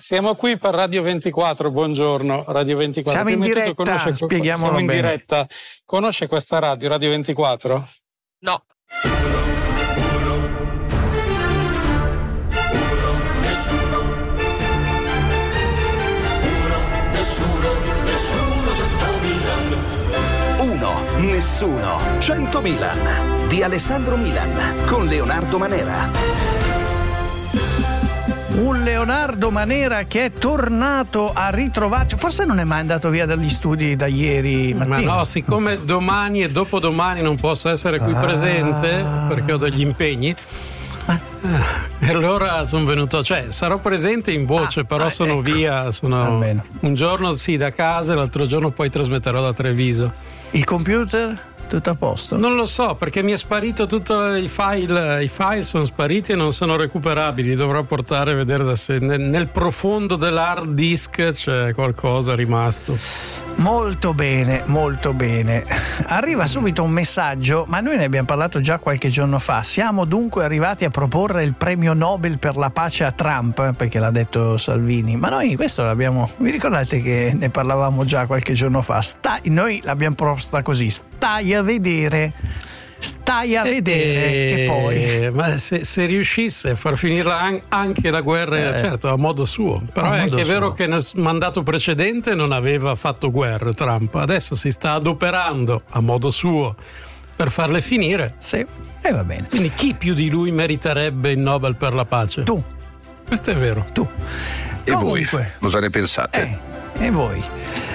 Siamo qui per Radio 24, buongiorno Radio 24. Siamo in diretta, spieghiamolo bene. Siamo in diretta. Conosce questa Radio 24? No. Nessuno 100 Milan di Alessandro Milan con Leonardo Manera. Un Leonardo Manera che è tornato a ritrovarci. Forse non è mai andato via dagli studi da ieri mattina. Ma no, siccome domani e dopodomani non posso essere qui presente perché ho degli impegni, e allora sono venuto, cioè sarò presente in voce, però sono ecco. via, Almeno. Un giorno sì da casa, l'altro giorno poi trasmetterò da Treviso. Il computer? Tutto a posto? Non lo so, perché mi è sparito tutti i file sono spariti e non sono recuperabili, dovrò portare a vedere da se nel profondo dell'hard disk c'è qualcosa rimasto. Molto bene, molto bene. Arriva subito un messaggio, ma noi ne abbiamo parlato già qualche giorno fa. Siamo dunque arrivati a proporre il premio Nobel per la pace a Trump, perché l'ha detto Salvini, ma noi questo l'abbiamo, vi ricordate che ne parlavamo già qualche giorno fa? Noi l'abbiamo proposta così: stai a vedere che poi ma se riuscisse a far finirla anche la guerra, certo, a modo suo, però è anche vero che nel mandato precedente non aveva fatto guerra Trump, adesso si sta adoperando a modo suo per farle finire. Sì, e va bene. Quindi chi più di lui meriterebbe il Nobel per la pace? Tu. Questo è vero. Tu. E comunque, voi cosa ne pensate? E voi?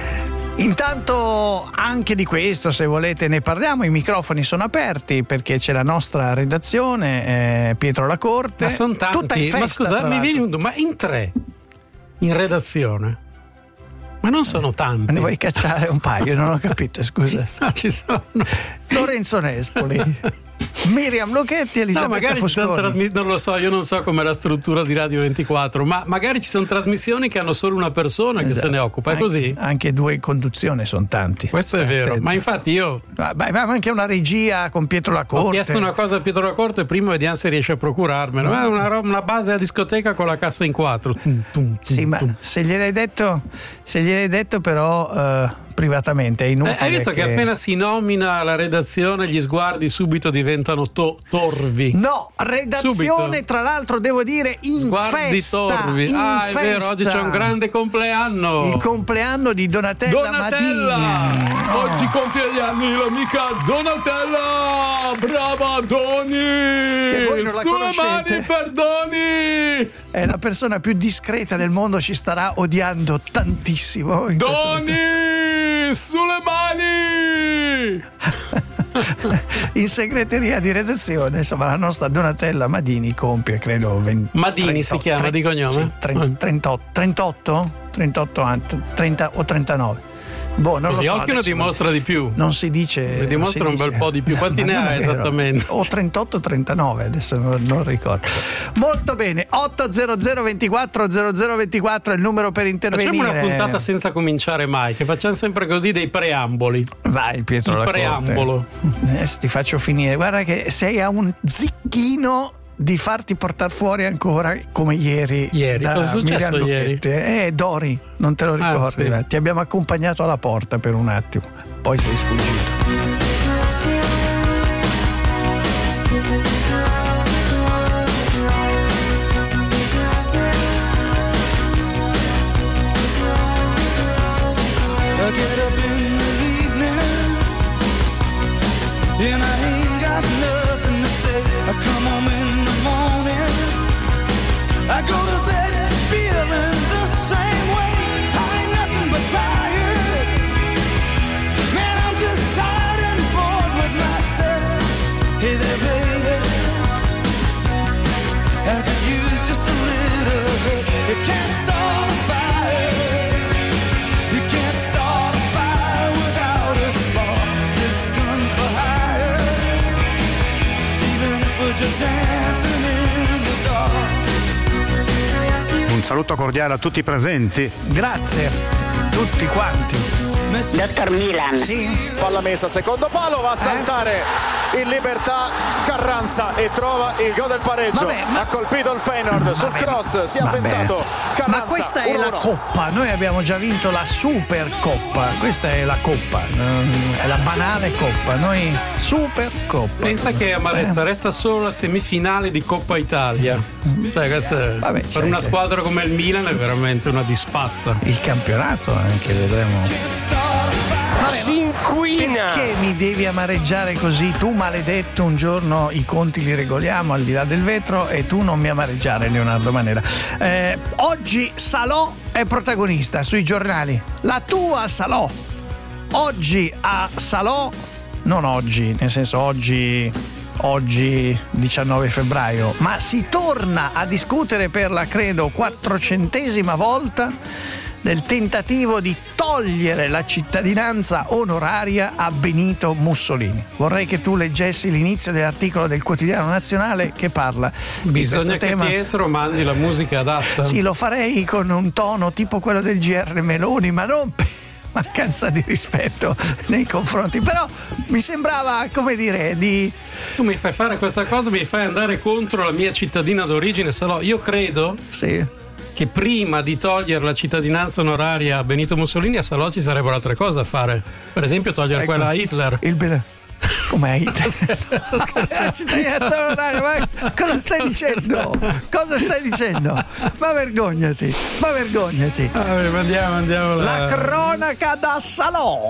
Intanto anche di questo, se volete, ne parliamo. I microfoni sono aperti perché c'è la nostra redazione, Pietro Lacorte. Ma sono tanti. Tutta in festa, ma scusa, mi viene ma in 3 in redazione? Ma non sono tanti. Ma ne vuoi cacciare un paio? Non ho capito, scusa. No, ci sono. Lorenzo Nespoli, Miriam Lochetti e Elisabetta Fosconi. Non lo so, io non so com'è la struttura di Radio 24, ma magari ci sono trasmissioni che hanno solo una persona che se ne occupa, è così? Anche 2 in conduzione sono tanti. Questo è vero, ma infatti io... Ma anche una regia con Pietro Lacorte. Ho chiesto una cosa a Pietro Lacorte, prima vediamo se riesce a procurarmelo. Una base a discoteca con la cassa in 4. Sì, ma se gliel'hai detto però... privatamente è inutile. Hai visto che appena si nomina la redazione gli sguardi subito diventano torvi? No, redazione subito. Tra l'altro devo dire in sguardi festa. torvi. È vero, oggi c'è un grande compleanno. Il compleanno di Donatella Madini. Oggi compie gli anni l'amica Donatella. Brava Doni. Che voi non la sulle conoscete. mani per Doni. È la persona più discreta del mondo, ci starà odiando tantissimo. Doni! Sulle mani! In segreteria di redazione, insomma, la nostra Donatella Madini compie, credo, 20 Madini 38, si chiama di cognome? Sì, 38 anni, 30 o 39. Boh, non così lo so, occhio ne dimostra di più. Non si dice. Ne dimostra un bel po' di più. Quanti ne ha esattamente? O 38 o 39, adesso non ricordo. Molto bene. 800 24 0024 è il numero per intervenire. Facciamo una puntata senza cominciare mai, che facciamo sempre così dei preamboli. Vai Pietro Lacorte. Preambolo. Adesso ti faccio finire. Guarda che sei a un zicchino di farti portare fuori ancora come ieri. Cosa è successo ieri? Dori, non te lo ricordi? Sì. Ti abbiamo accompagnato alla porta per un attimo, poi sei sfuggito. I go to bed feeling the same way. I ain't nothing but tired. Man, I'm just tired and bored with myself. Hey there, baby, I could use just a little bit. You can't start a fire. You can't start a fire without a spark. This gun's for hire. Even if we're just dancing in the dark. Un saluto cordiale a tutti i presenti. Grazie, tutti quanti. Dottor Milan. Sì. Palla messa, secondo palo, va a saltare in libertà Carranza e trova il gol del pareggio. Vabbè, ha colpito il Feyenoord sul cross, si è avventato Carranza. Ma questa è la Coppa, noi abbiamo già vinto la Super Coppa, questa è la Coppa, è la banale Coppa, noi Super Coppa. Pensa che amarezza, resta solo la semifinale di Coppa Italia. Cioè, per una squadra come il Milan è veramente una disfatta. Il campionato anche, vedremo. Si inquina. Perché mi devi amareggiare così? Tu maledetto, un giorno i conti li regoliamo al di là del vetro e tu non mi amareggiare, Leonardo Manera. Oggi Salò è protagonista sui giornali. La tua Salò. Oggi a Salò, non oggi, nel senso oggi 19 febbraio, ma si torna a discutere per la credo 400ª volta del tentativo di togliere la cittadinanza onoraria a Benito Mussolini. Vorrei che tu leggessi l'inizio dell'articolo del Quotidiano Nazionale che parla Bisogna di questo che tema. Pietro mandi la musica adatta. Sì, lo farei con un tono tipo quello del GR Meloni, ma non per mancanza di rispetto nei confronti, però mi sembrava, come dire, di... Tu mi fai fare questa cosa, mi fai andare contro la mia cittadina d'origine Salò. Io credo che prima di togliere la cittadinanza onoraria a Benito Mussolini, a Salò ci sarebbero altre cose da fare. Per esempio togliere quella a Hitler. Com'è Hitler? La cittadinanza onoraria, ma cosa stai dicendo? Cosa stai dicendo? Ma vergognati. Andiamo. La cronaca da Salò.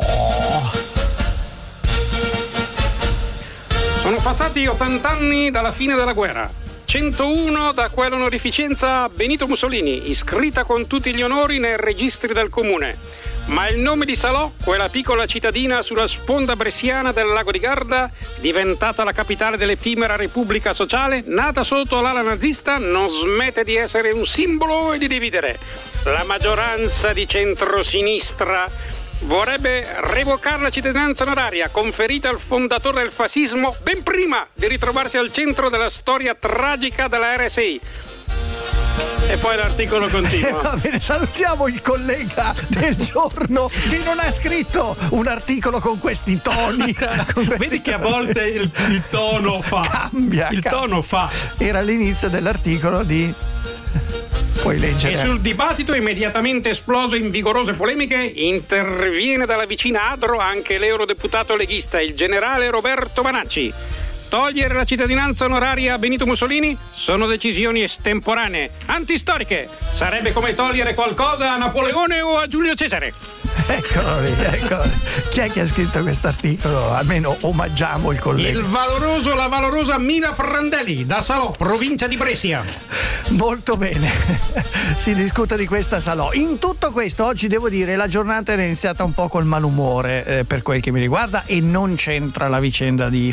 Sono passati 80 anni dalla fine della guerra. 101 da quell'onorificenza a Benito Mussolini, iscritta con tutti gli onori nei registri del comune. Ma il nome di Salò, quella piccola cittadina sulla sponda bresciana del lago di Garda, diventata la capitale dell'effimera Repubblica Sociale, nata sotto l'ala nazista, non smette di essere un simbolo e di dividere. La maggioranza di centrosinistra vorrebbe revocare la cittadinanza onoraria conferita al fondatore del fascismo ben prima di ritrovarsi al centro della storia tragica della RSI. E poi l'articolo continua. Va bene, salutiamo il collega del giorno che non ha scritto un articolo con questi toni. Vedi che a volte il tono fa. Cambia. Tono fa. Era l'inizio dell'articolo di... Puoi leggere. E sul dibattito immediatamente esploso in vigorose polemiche interviene dalla vicina Adro anche l'eurodeputato leghista, il generale Roberto Manacci. Togliere la cittadinanza onoraria a Benito Mussolini sono decisioni estemporanee, antistoriche. Sarebbe come togliere qualcosa a Napoleone o a Giulio Cesare. Eccolo lì. Chi è che ha scritto questo articolo? Almeno omaggiamo il collega. La valorosa Mina Prandelli, da Salò, provincia di Brescia. Molto bene, si discute di questa Salò. In tutto questo, oggi devo dire, la giornata è iniziata un po' col malumore per quel che mi riguarda e non c'entra la vicenda di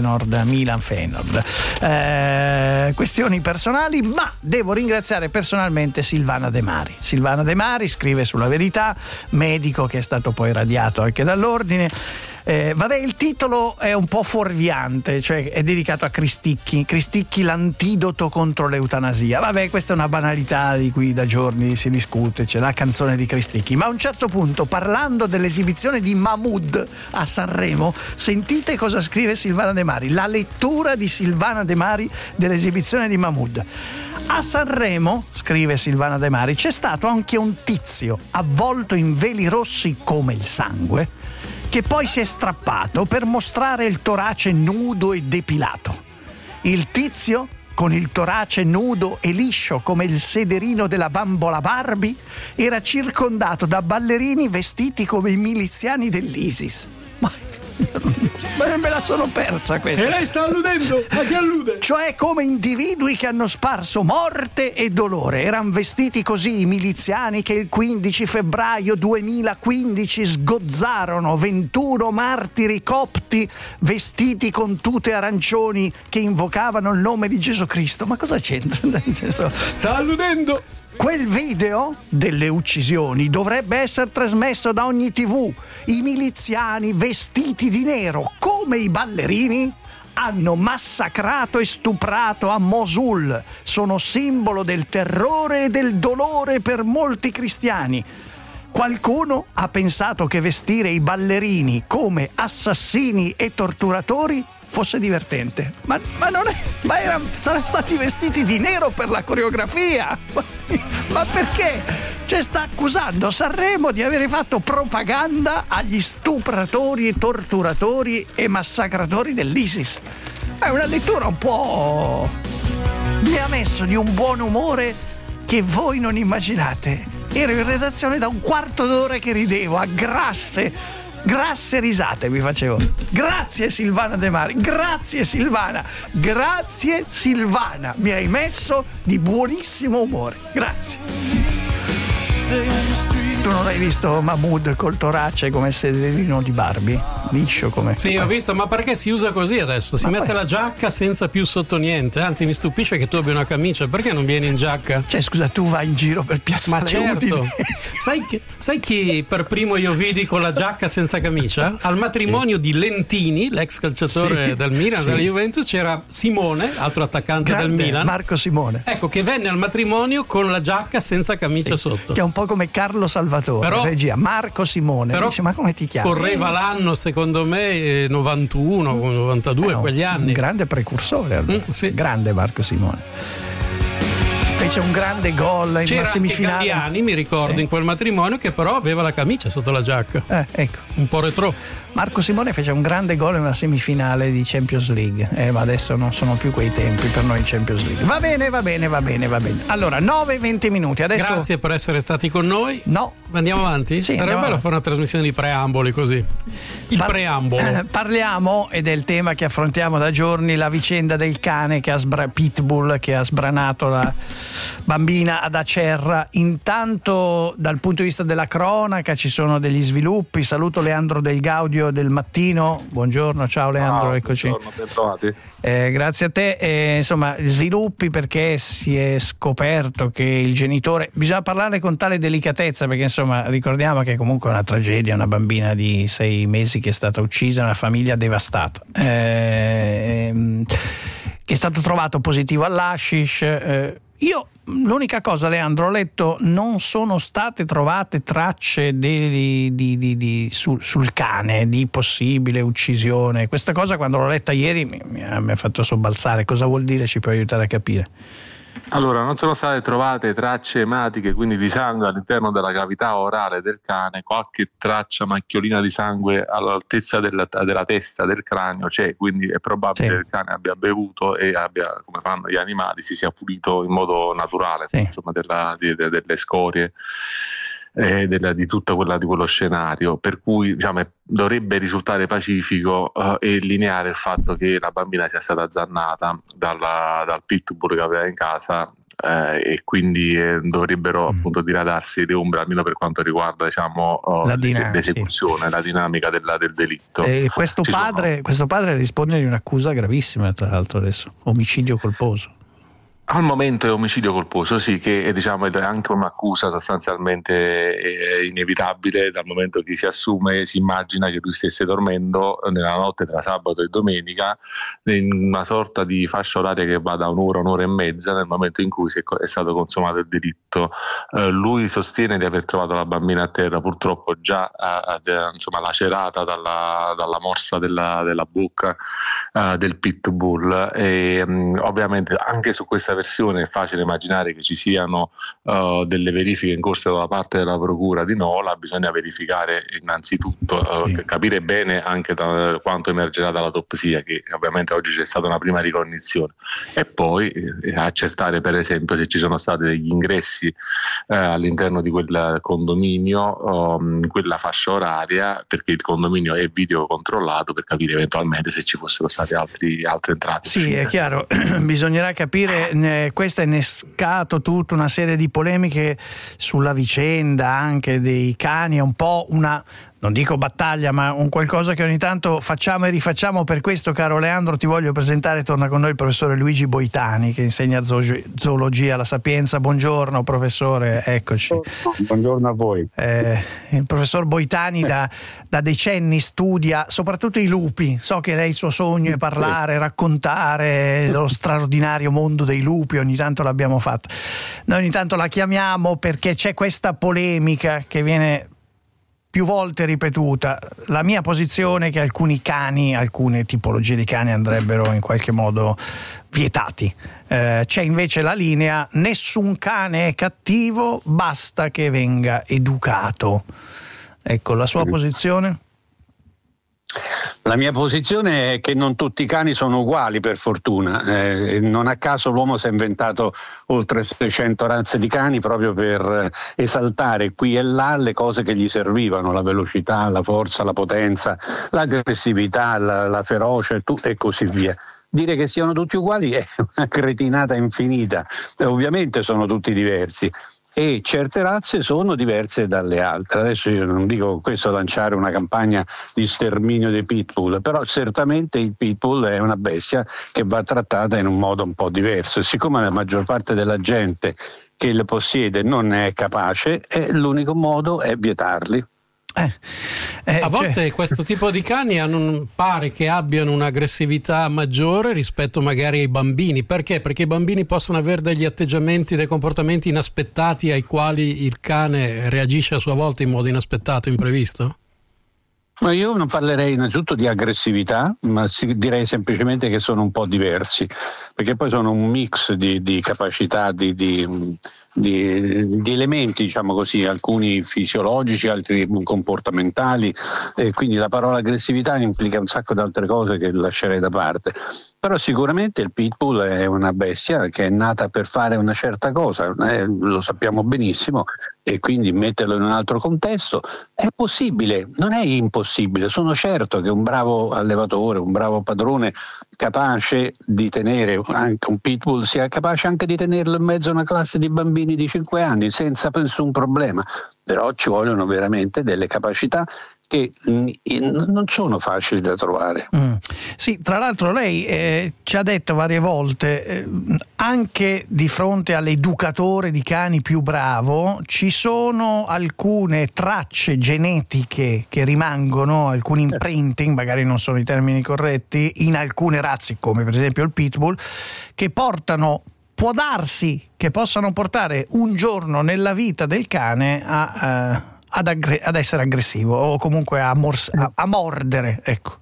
Milan-Feyenoord. Questioni personali, ma devo ringraziare personalmente Silvana De Mari. Silvana De Mari scrive sulla Verità, medico che è stato poi radiato anche dall'Ordine. Il titolo è un po' fuorviante, cioè è dedicato a Cristicchi l'antidoto contro l'eutanasia. Questa è una banalità di cui da giorni si discute, c'è la canzone di Cristicchi, ma a un certo punto, parlando dell'esibizione di Mahmood a Sanremo, sentite cosa scrive Silvana De Mari, la lettura di Silvana De Mari dell'esibizione di Mahmood. A Sanremo, scrive Silvana De Mari, c'è stato anche un tizio avvolto in veli rossi come il sangue, che poi si è strappato per mostrare il torace nudo e depilato. Il tizio, con il torace nudo e liscio come il sederino della bambola Barbie, era circondato da ballerini vestiti come i miliziani dell'ISIS. Ma me la sono persa questa. E lei sta alludendo? A chi allude? Cioè come individui che hanno sparso morte e dolore. Erano vestiti così i miliziani che il 15 febbraio 2015 sgozzarono 21 martiri copti vestiti con tute arancioni che invocavano il nome di Gesù Cristo. Ma cosa c'entra? Nel senso, sta alludendo. Quel video delle uccisioni dovrebbe essere trasmesso da ogni TV. I miliziani vestiti di nero come i ballerini hanno massacrato e stuprato a Mosul. Sono simbolo del terrore e del dolore per molti cristiani. Qualcuno ha pensato che vestire i ballerini come assassini e torturatori fosse divertente, ma non è, saranno stati vestiti di nero per la coreografia. Ma perché? Cioè, sta accusando Sanremo di aver fatto propaganda agli stupratori e torturatori e massacratori dell'ISIS. È una lettura un po'... mi ha messo di un buon umore che voi non immaginate. Ero in redazione da un quarto d'ora che ridevo a grasse risate mi facevo. Grazie Silvana De Mari, grazie Silvana, mi hai messo di buonissimo umore, grazie. Tu non hai visto Mahmood col torace come sederino di Barbie? Liscio come... Sì, ho visto, ma perché si usa così adesso? Si mette la giacca senza più sotto niente. Anzi, mi stupisce che tu abbia una camicia. Perché non vieni in giacca? Cioè, scusa, tu vai in giro per Piazzale Udine? Ma certo. Sai chi per primo io vidi con la giacca senza camicia? Al matrimonio di Lentini, l'ex calciatore del Milan, della Juventus, c'era Simone, altro attaccante del Milan. Marco Simone. Ecco, che venne al matrimonio con la giacca senza camicia sotto. Che è un po' come Carlo Salvatore, però, regia. Marco Simone. Però dice, ma come ti chiami? Correva l'anno, secondo me, 91, 92, quegli anni. Un grande precursore, allora. Grande Marco Simone. Fece un grande gol in una semifinale. C'era anni, mi ricordo, in quel matrimonio, che però aveva la camicia sotto la giacca. Ecco. Un po' retro. Marco Simone fece un grande gol in una semifinale di Champions League, ma adesso non sono più quei tempi per noi in Champions League. Va bene. Allora, 9-20 minuti. Adesso... Grazie per essere stati con noi. No. Andiamo avanti? Sì, sarebbe bello fare una trasmissione di preamboli così. Preambolo. Parliamo, ed è il tema che affrontiamo da giorni, la vicenda del cane Pitbull che ha sbranato la bambina ad Acerra. Intanto, dal punto di vista della cronaca, ci sono degli sviluppi. Saluto Leandro Del Gaudio del Mattino. Buongiorno, ciao Leandro, eccoci. Buongiorno, ben trovati. Grazie a te. Insomma, sviluppi, perché si è scoperto che il genitore, bisogna parlare con tale delicatezza, perché insomma ricordiamo che comunque è una tragedia, una bambina di 6 mesi che è stata uccisa, una famiglia devastata, che è stato trovato positivo all'hashish. Io l'unica cosa, Leandro, ho letto, non sono state trovate tracce sul cane di possibile uccisione. Questa cosa, quando l'ho letta ieri, mi ha fatto sobbalzare. Cosa vuol dire? Ci può aiutare a capire? Allora, non sono state trovate tracce ematiche, quindi di sangue all'interno della cavità orale del cane. Qualche traccia, macchiolina di sangue all'altezza della testa, del cranio c'è, quindi è probabile che il cane abbia bevuto e abbia, come fanno gli animali, si sia pulito in modo naturale, insomma, delle scorie. Di tutta quella di quello scenario, per cui diciamo dovrebbe risultare pacifico e lineare il fatto che la bambina sia stata azzannata dal pitbull che aveva in casa, e quindi dovrebbero appunto diradarsi le ombre, almeno per quanto riguarda l'esecuzione, la dinamica del delitto. Questo padre risponde di un'accusa gravissima, tra l'altro, adesso, omicidio colposo. Al momento è omicidio colposo, sì, che diciamo è anche un'accusa sostanzialmente inevitabile, dal momento che si immagina che lui stesse dormendo nella notte tra sabato e domenica in una sorta di fascia oraria che va da un'ora e mezza nel momento in cui è stato consumato il delitto. Lui sostiene di aver trovato la bambina a terra, purtroppo già lacerata dalla morsa della bocca del pitbull, e ovviamente anche su questa versione è facile immaginare che ci siano delle verifiche in corso da parte della procura di Nola. Bisogna verificare innanzitutto, capire bene anche quanto emergerà dall'autopsia, che ovviamente oggi c'è stata una prima ricognizione, e poi accertare per esempio se ci sono stati degli ingressi all'interno di quel condominio, in quella fascia oraria, perché il condominio è video controllato, per capire eventualmente se ci fossero stati altre entrate. Sì, è chiaro, bisognerà capire. Questo ha innescato tutta una serie di polemiche sulla vicenda anche dei cani. È un po' non dico battaglia, ma un qualcosa che ogni tanto facciamo e rifacciamo. Per questo, caro Leandro, ti voglio presentare, torna con noi il professore Luigi Boitani, che insegna zoologia alla Sapienza. Buongiorno professore, eccoci. Buongiorno a voi. Il professor Boitani da decenni studia soprattutto i lupi. So che lei il suo sogno è parlare, raccontare lo straordinario mondo dei lupi, ogni tanto l'abbiamo fatta. Noi ogni tanto la chiamiamo perché c'è questa polemica che viene più volte ripetuta. La mia posizione è che alcune tipologie di cani andrebbero in qualche modo vietati. C'è invece la linea: nessun cane è cattivo, basta che venga educato. Ecco, la sua posizione? La mia posizione è che non tutti i cani sono uguali, per fortuna. Non a caso l'uomo si è inventato oltre 600 razze di cani proprio per esaltare qui e là le cose che gli servivano: la velocità, la forza, la potenza, l'aggressività, la ferocia e così via. Dire che siano tutti uguali è una cretinata infinita. Ovviamente sono tutti diversi. E certe razze sono diverse dalle altre. Adesso io non dico questo lanciare una campagna di sterminio dei pitbull, però certamente il pitbull è una bestia che va trattata in un modo un po' diverso, e siccome la maggior parte della gente che le possiede non è capace, l'unico modo è vietarli. A volte questo tipo di cani pare che abbiano un'aggressività maggiore rispetto magari ai bambini. Perché? Perché i bambini possono avere degli atteggiamenti, dei comportamenti inaspettati ai quali il cane reagisce a sua volta in modo inaspettato, imprevisto? Ma io non parlerei innanzitutto di aggressività, ma direi semplicemente che sono un po' diversi, perché poi sono un mix di capacità, di elementi, diciamo così, alcuni fisiologici, altri comportamentali, e quindi la parola aggressività implica un sacco di altre cose che lascerei da parte. Però sicuramente il pitbull è una bestia che è nata per fare una certa cosa, lo sappiamo benissimo, e quindi metterlo in un altro contesto è possibile, non è impossibile. Sono certo che un bravo allevatore, un bravo padrone capace di tenere anche un pitbull sia capace anche di tenerlo in mezzo a una classe di bambini di 5 anni senza nessun problema, però ci vogliono veramente delle capacità che non sono facili da trovare. Sì, tra l'altro lei ci ha detto varie volte, anche di fronte all'educatore di cani più bravo ci sono alcune tracce genetiche che rimangono, alcuni imprinting, magari non sono i termini corretti, in alcune razze come per esempio il pitbull, che può darsi che possano portare un giorno nella vita del cane ad essere aggressivo o comunque a mordere, ecco.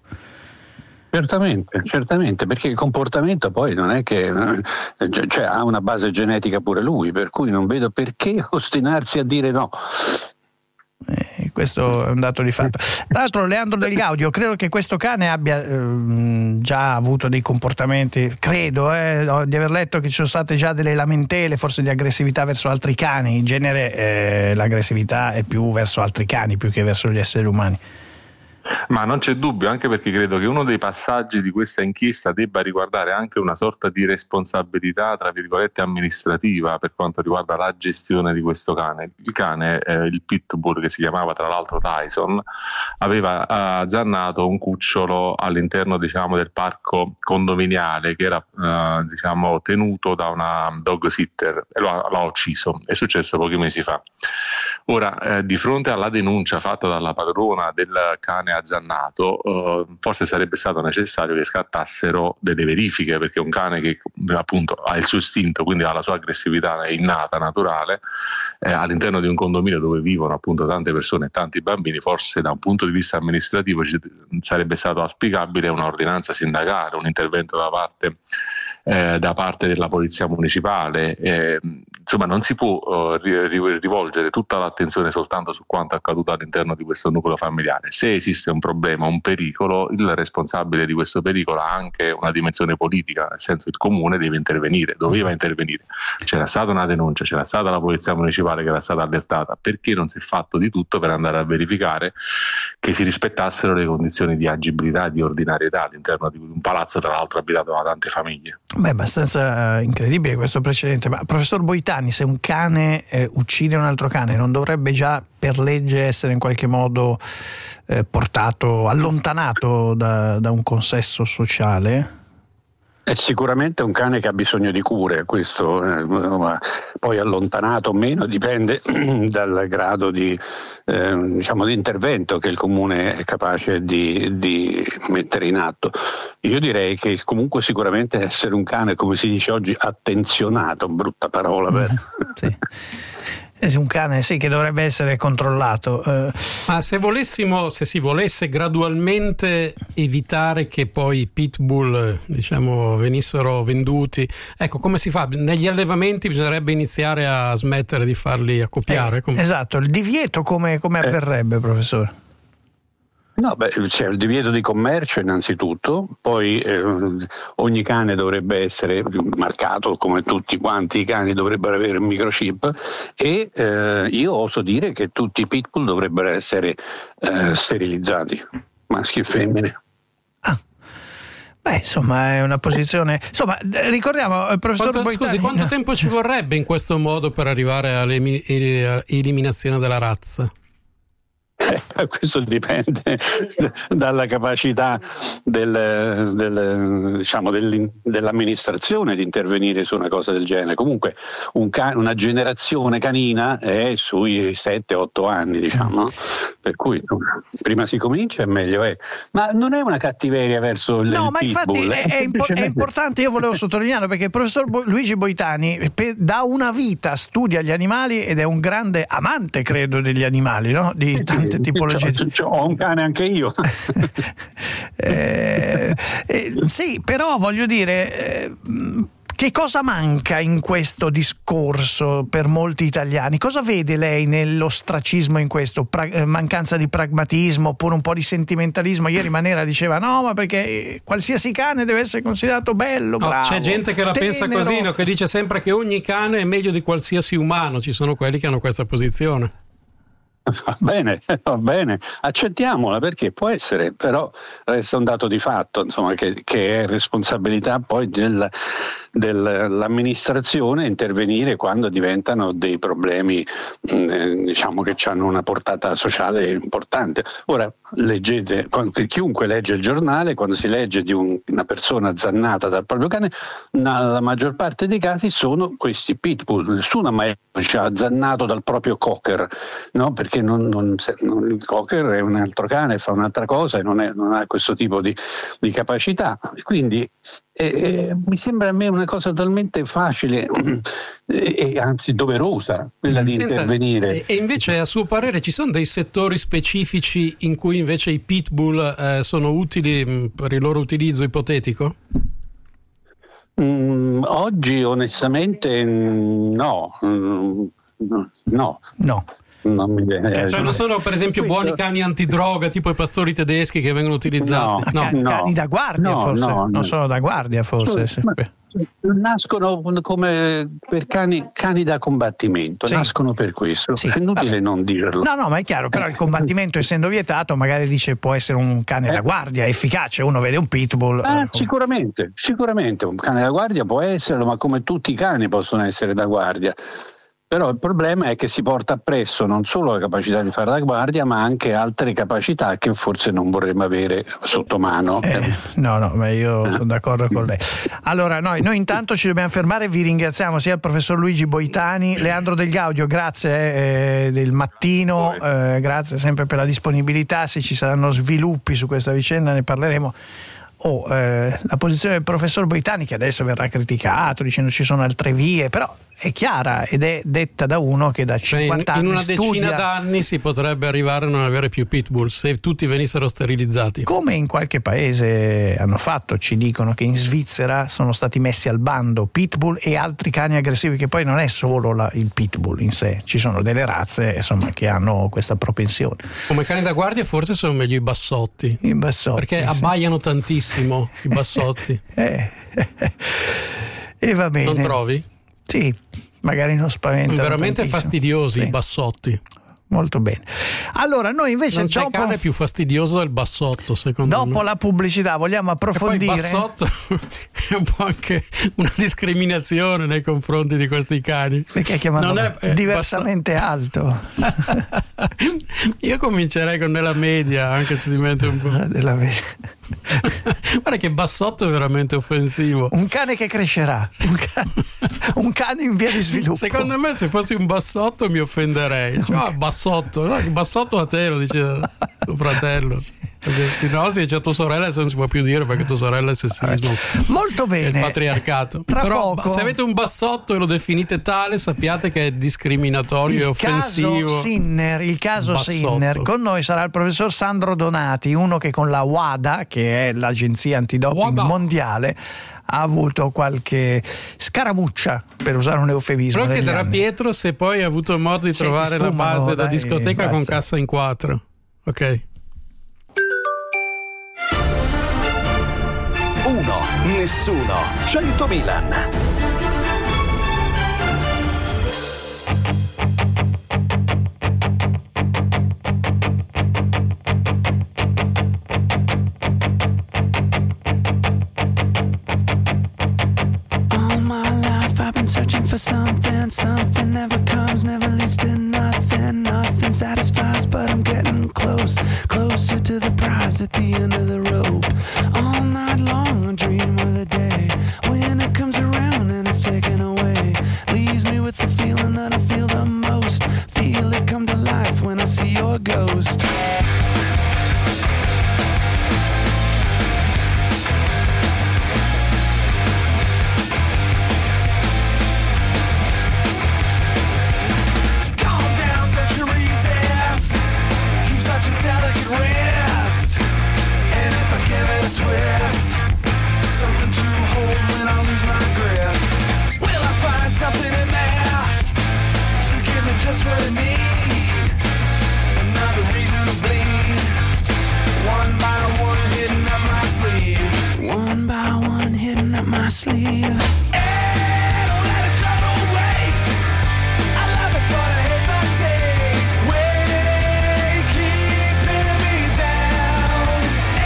Certamente, perché il comportamento poi non è che ha una base genetica pure lui, per cui non vedo perché ostinarsi a dire no. Questo è un dato di fatto. Tra l'altro Leandro Del Gaudio, credo che questo cane abbia già avuto dei comportamenti, credo di aver letto che ci sono state già delle lamentele forse di aggressività verso altri cani. In genere l'aggressività è più verso altri cani più che verso gli esseri umani. Ma non c'è dubbio, anche perché credo che uno dei passaggi di questa inchiesta debba riguardare anche una sorta di responsabilità, tra virgolette, amministrativa per quanto riguarda la gestione di questo cane. Il cane, il pitbull, che si chiamava tra l'altro Tyson, aveva azzannato un cucciolo all'interno, diciamo, del parco condominiale che era tenuto da una dog sitter, e l'ha ucciso. È successo pochi mesi fa. Ora, di fronte alla denuncia fatta dalla padrona del cane azzannato, forse sarebbe stato necessario che scattassero delle verifiche, perché un cane che appunto ha il suo istinto, quindi ha la sua aggressività innata, naturale, all'interno di un condominio dove vivono appunto tante persone e tanti bambini, forse da un punto di vista amministrativo sarebbe stato auspicabile un'ordinanza sindacale, un intervento da parte della polizia municipale. Insomma, non si può rivolgere tutta l'attenzione soltanto su quanto accaduto all'interno di questo nucleo familiare. Se esiste un problema, un pericolo, il responsabile di questo pericolo ha anche una dimensione politica, nel senso il comune deve intervenire, doveva intervenire. C'era stata una denuncia, c'era stata la polizia municipale che era stata allertata. Perché non si è fatto di tutto per andare a verificare che si rispettassero le condizioni di agibilità e di ordinarietà all'interno di un palazzo, tra l'altro abitato da tante famiglie? Beh, abbastanza incredibile questo precedente. Ma professor Boitani, se un cane uccide un altro cane, non dovrebbe già per legge essere in qualche modo portato, allontanato da un consesso sociale? È sicuramente un cane che ha bisogno di cure, questo poi allontanato o meno dipende dal grado di intervento che il comune è capace di mettere in atto. Io direi che comunque sicuramente essere un cane, come si dice oggi, attenzionato, brutta parola sì. È un cane che dovrebbe essere controllato. Ma se si volesse gradualmente evitare che poi i pitbull venissero venduti, ecco, come si fa? Negli allevamenti bisognerebbe iniziare a smettere di farli accoppiare? Esatto, il divieto come avverrebbe, professore? No, c'è il divieto di commercio innanzitutto, poi ogni cane dovrebbe essere marcato come tutti quanti i cani dovrebbero avere un microchip e io oso dire che tutti i pitbull dovrebbero essere sterilizzati, maschi e femmine. Insomma, è una posizione. Insomma, ricordiamo, professor Boitani. Scusi, quanto tempo ci vorrebbe in questo modo per arrivare all'eliminazione della razza? Questo dipende dalla capacità dell'amministrazione di intervenire su una cosa del genere. Comunque una generazione canina è sui 7-8 anni, per cui prima si comincia e meglio è. Ma non è una cattiveria verso il pitbull. No, ma infatti è importante, io volevo sottolinearlo, perché il professor Luigi Boitani da una vita studia gli animali ed è un grande amante, credo, degli animali, no? Di tante tipologie. Ho un cane anche io. Sì, però voglio dire, che cosa manca in questo discorso per molti italiani? Cosa vede lei nell'ostracismo in questo? Mancanza di pragmatismo oppure un po' di sentimentalismo? Ieri Manera diceva no, ma perché qualsiasi cane deve essere considerato bello, bravo. C'è gente che la pensa così, no? Che dice sempre che ogni cane è meglio di qualsiasi umano. Ci sono quelli che hanno questa posizione. Va bene, accettiamola, perché può essere, però resta un dato di fatto, che è responsabilità poi dell'amministrazione intervenire quando diventano dei problemi che hanno una portata sociale importante. Ora leggete, chiunque legge il giornale, quando si legge di una persona azzannata dal proprio cane, la maggior parte dei casi sono questi pitbull. Nessuno mai ci ha azzannato dal proprio cocker, no? Perché il cocker è un altro cane, fa un'altra cosa e non ha questo tipo di capacità. Quindi mi sembra a me una cosa talmente facile e anzi doverosa quella di intervenire. E invece, a suo parere, ci sono dei settori specifici in cui invece i pitbull sono utili per il loro utilizzo ipotetico? Oggi onestamente no. Non mi viene. Non sono per esempio buoni cani antidroga tipo i pastori tedeschi che vengono utilizzati? Cani da guardia, forse? Non sono da guardia, forse? Nascono come per cani da combattimento, nascono per questo. È inutile non dirlo. No, ma è chiaro, però il combattimento essendo vietato, magari dice può essere un cane da guardia efficace. Uno vede un pitbull. Sicuramente un cane da guardia può esserlo, ma come tutti i cani possono essere da guardia. Però il problema è che si porta appresso non solo la capacità di fare la guardia, ma anche altre capacità che forse non vorremmo avere sotto mano. No, ma io sono d'accordo con lei. Allora, noi intanto ci dobbiamo fermare. Vi ringraziamo sia il professor Luigi Boitani, Leandro Del Gaudio, grazie del mattino, grazie sempre per la disponibilità. Se ci saranno sviluppi su questa vicenda ne parleremo. La posizione del professor Boitani, che adesso verrà criticato dicendo ci sono altre vie, però è chiara ed è detta da uno che da 50 anni in una studia. Decina d'anni si potrebbe arrivare a non avere più pitbull se tutti venissero sterilizzati, come in qualche paese hanno fatto. Ci dicono che in Svizzera sono stati messi al bando pitbull e altri cani aggressivi, che poi non è solo il pitbull in sé, ci sono delle razze che hanno questa propensione. Come cani da guardia forse sono meglio i bassotti, perché abbaiano tantissimo i bassotti. E va bene, non trovi? Sì, magari non spaventano. Veramente tantissimo. fastidiosi i bassotti. molto bene. Allora, noi invece non c'è cane più fastidioso del bassotto, secondo me. Dopo la pubblicità vogliamo approfondire. E poi il bassotto è un po' anche una discriminazione nei confronti di questi cani. Perché chiamano diversamente alto. Io comincerei con nella media, anche se si mette un po'. Della media. Guarda che bassotto è veramente offensivo. Un cane che crescerà, un cane in via di sviluppo. Secondo me, se fossi un bassotto mi offenderei. Bassotto, no, bassotto a te, lo dice tuo fratello. Perché se no, se c'è tua sorella non si può più dire, perché tua sorella è sessismo. Molto bene. È il patriarcato. Tra Però poco, se avete un bassotto e lo definite tale, sappiate che è discriminatorio e offensivo. Il caso Sinner. Con noi sarà il professor Sandro Donati, uno che con la WADA, che è l'agenzia antidoping mondiale, ha avuto qualche scaramuccia, per usare un eufemismo. Però chiederà Pietro se poi ha avuto modo di trovare la base da discoteca con cassa in 4. Ok. 1, nessuno, 100 Milan. Searching for something never comes, never leads to nothing satisfies, but I'm getting closer to the prize at the end of the rope. All night long I dream of the day when it comes around and it's taken away, leaves me with the feeling that I feel the most, feel it come to life when I see your ghost. Twist, something to hold when I lose my grip. Will I find something in there to give me just what I need? Another reason to bleed. One by one hidden up my sleeve. One by one hidden up my sleeve. Hey, don't let it go to waste. I love it, but I hate the taste. Way keep pinning me down.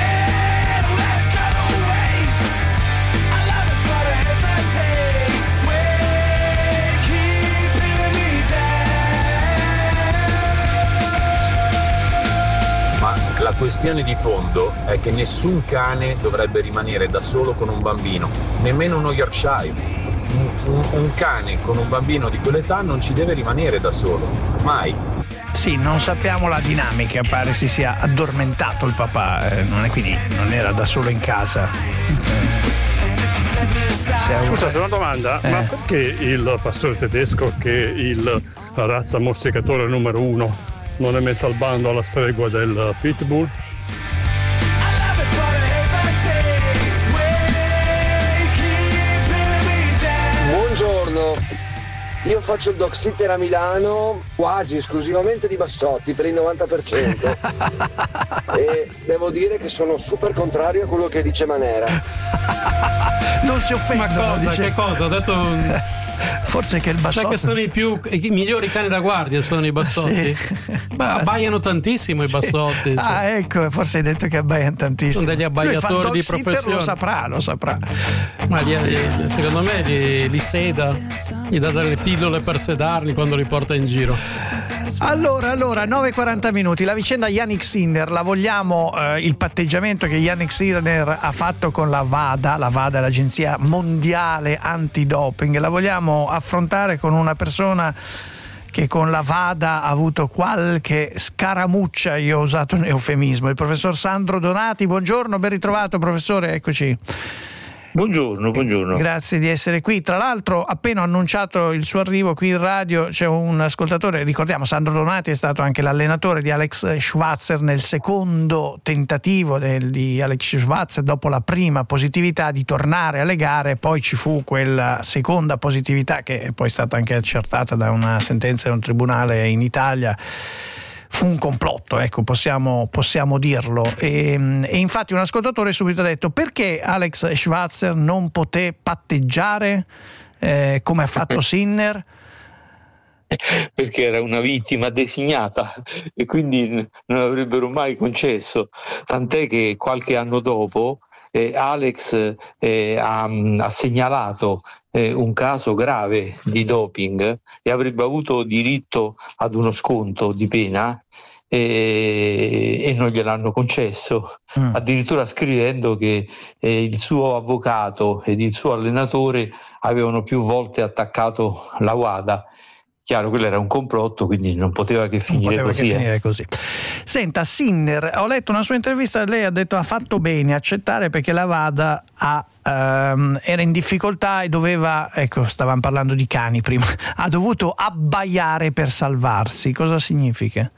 La questione di fondo è che nessun cane dovrebbe rimanere da solo con un bambino, nemmeno uno Yorkshire. Un cane con un bambino di quell'età non ci deve rimanere da solo, mai. Sì, non sappiamo la dinamica, pare si sia addormentato il papà, quindi non era da solo in casa. Scusate, una domanda, ma perché il pastore tedesco, che è la razza morsicatore numero 1, non è messo al bando alla stregua del pitbull? Buongiorno, io faccio il dog sitter a Milano quasi esclusivamente di bassotti, per il 90%. E devo dire che sono super contrario a quello che dice Manera. Non si offendono. Ma cosa? Che cosa? Ho detto forse che il bassotto, cioè che sono i migliori cani da guardia, sono i bassotti. Sì. Beh, abbaiano tantissimo i bassotti. Cioè. Ecco, forse hai detto che abbaiano tantissimo. Sono degli abbaiatori di professione. Lo saprà. Ma secondo me li seda, gli dà delle pillole per sedarli quando li porta in giro. Allora 9:40 minuti. La vicenda Jannik Sinner la vogliamo, il patteggiamento che Jannik Sinner ha fatto con la VADA è l'agenzia mondiale antidoping, la vogliamo affrontare con una persona che con la VADA ha avuto qualche scaramuccia, io ho usato un eufemismo, il professor Sandro Donati. Buongiorno, ben ritrovato professore, eccoci. Buongiorno. Grazie di essere qui. Tra l'altro, appena ho annunciato il suo arrivo qui in radio, c'è un ascoltatore, ricordiamo, Sandro Donati è stato anche l'allenatore di Alex Schwarzer nel secondo tentativo di Alex Schwarzer dopo la prima positività di tornare alle gare, poi ci fu quella seconda positività che è poi stata anche accertata da una sentenza di un tribunale in Italia. Fu un complotto, ecco, possiamo dirlo. E infatti un ascoltatore subito ha detto: perché Alex Schwarzer non poté patteggiare come ha fatto Sinner? perché era una vittima designata e quindi non avrebbero mai concesso, tant'è che qualche anno dopo Alex ha segnalato un caso grave di doping e avrebbe avuto diritto ad uno sconto di pena e non gliel'hanno concesso, addirittura scrivendo che il suo avvocato ed il suo allenatore avevano più volte attaccato la WADA. Chiaro, quello era un complotto, quindi non poteva che finire così. Senta, Sinner, ho letto una sua intervista, lei ha detto ha fatto bene a accettare perché la WADA era in difficoltà e doveva, stavamo parlando di cani prima, ha dovuto abbaiare per salvarsi. Cosa significa?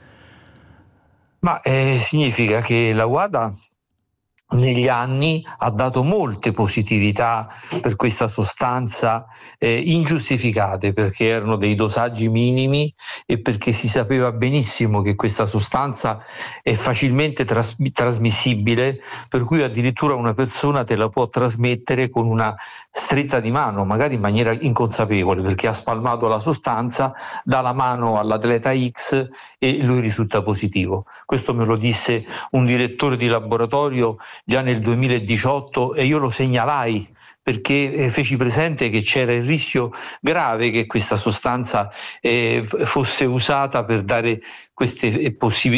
Ma significa che la WADA negli anni ha dato molte positività per questa sostanza ingiustificate, perché erano dei dosaggi minimi e perché si sapeva benissimo che questa sostanza è facilmente trasmissibile, per cui addirittura una persona te la può trasmettere con una stretta di mano, magari in maniera inconsapevole, perché ha spalmato la sostanza, dà la mano all'atleta X e lui risulta positivo. Questo me lo disse un direttore di laboratorio già nel 2018 e io lo segnalai perché feci presente che c'era il rischio grave che questa sostanza fosse usata per dare queste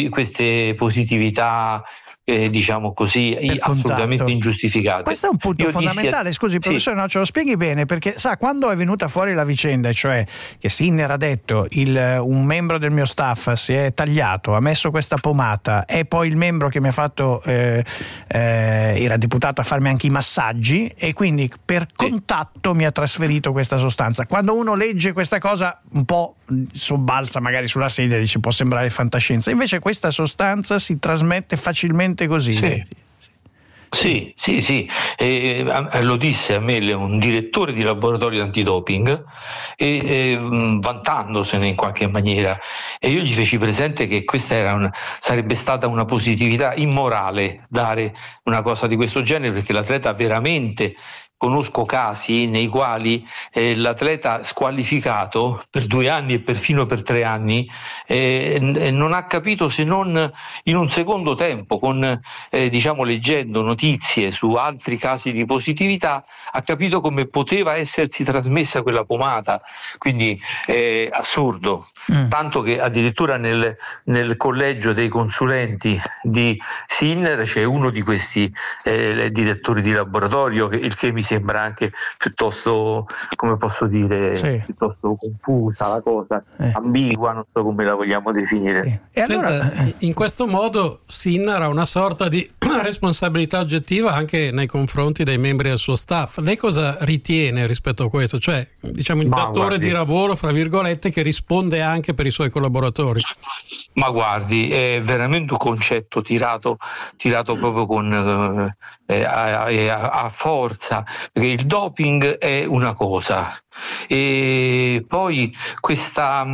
positività diciamo così, assolutamente ingiustificate. Questo è un punto fondamentale, scusi professore, no, ce lo spieghi bene, perché sa, quando è venuta fuori la vicenda, cioè che Sinner ha detto un membro del mio staff si è tagliato, ha messo questa pomata e poi il membro che mi ha fatto era deputato a farmi anche i massaggi e quindi per contatto mi ha trasferito questa sostanza. Quando uno legge questa cosa un po' sobbalza magari sulla sedia, dice può sembrare fantascienza, invece questa sostanza si trasmette facilmente così. Sì. Lo disse a me un direttore di laboratorio antidoping vantandosene in qualche maniera, e io gli feci presente che questa sarebbe stata una positività immorale dare una cosa di questo genere, perché l'atleta veramente, conosco casi nei quali l'atleta squalificato per 2 anni e perfino per 3 anni non ha capito, se non in un secondo tempo, con leggendo notizie su altri casi di positività, ha capito come poteva essersi trasmessa quella pomata. Quindi è assurdo, tanto che addirittura nel collegio dei consulenti di Sinner c'è uno di questi direttori di laboratorio, il che mi sembra anche piuttosto, come posso dire, piuttosto confusa la cosa, ambigua, non so come la vogliamo definire. E allora, in questo modo Sinner ha una sorta di responsabilità oggettiva anche nei confronti dei membri del suo staff. Lei cosa ritiene rispetto a questo? Cioè, diciamo, il datore di lavoro, fra virgolette, che risponde anche per i suoi collaboratori. Ma guardi, è veramente un concetto tirato proprio con a forza, perché il doping è una cosa e poi questa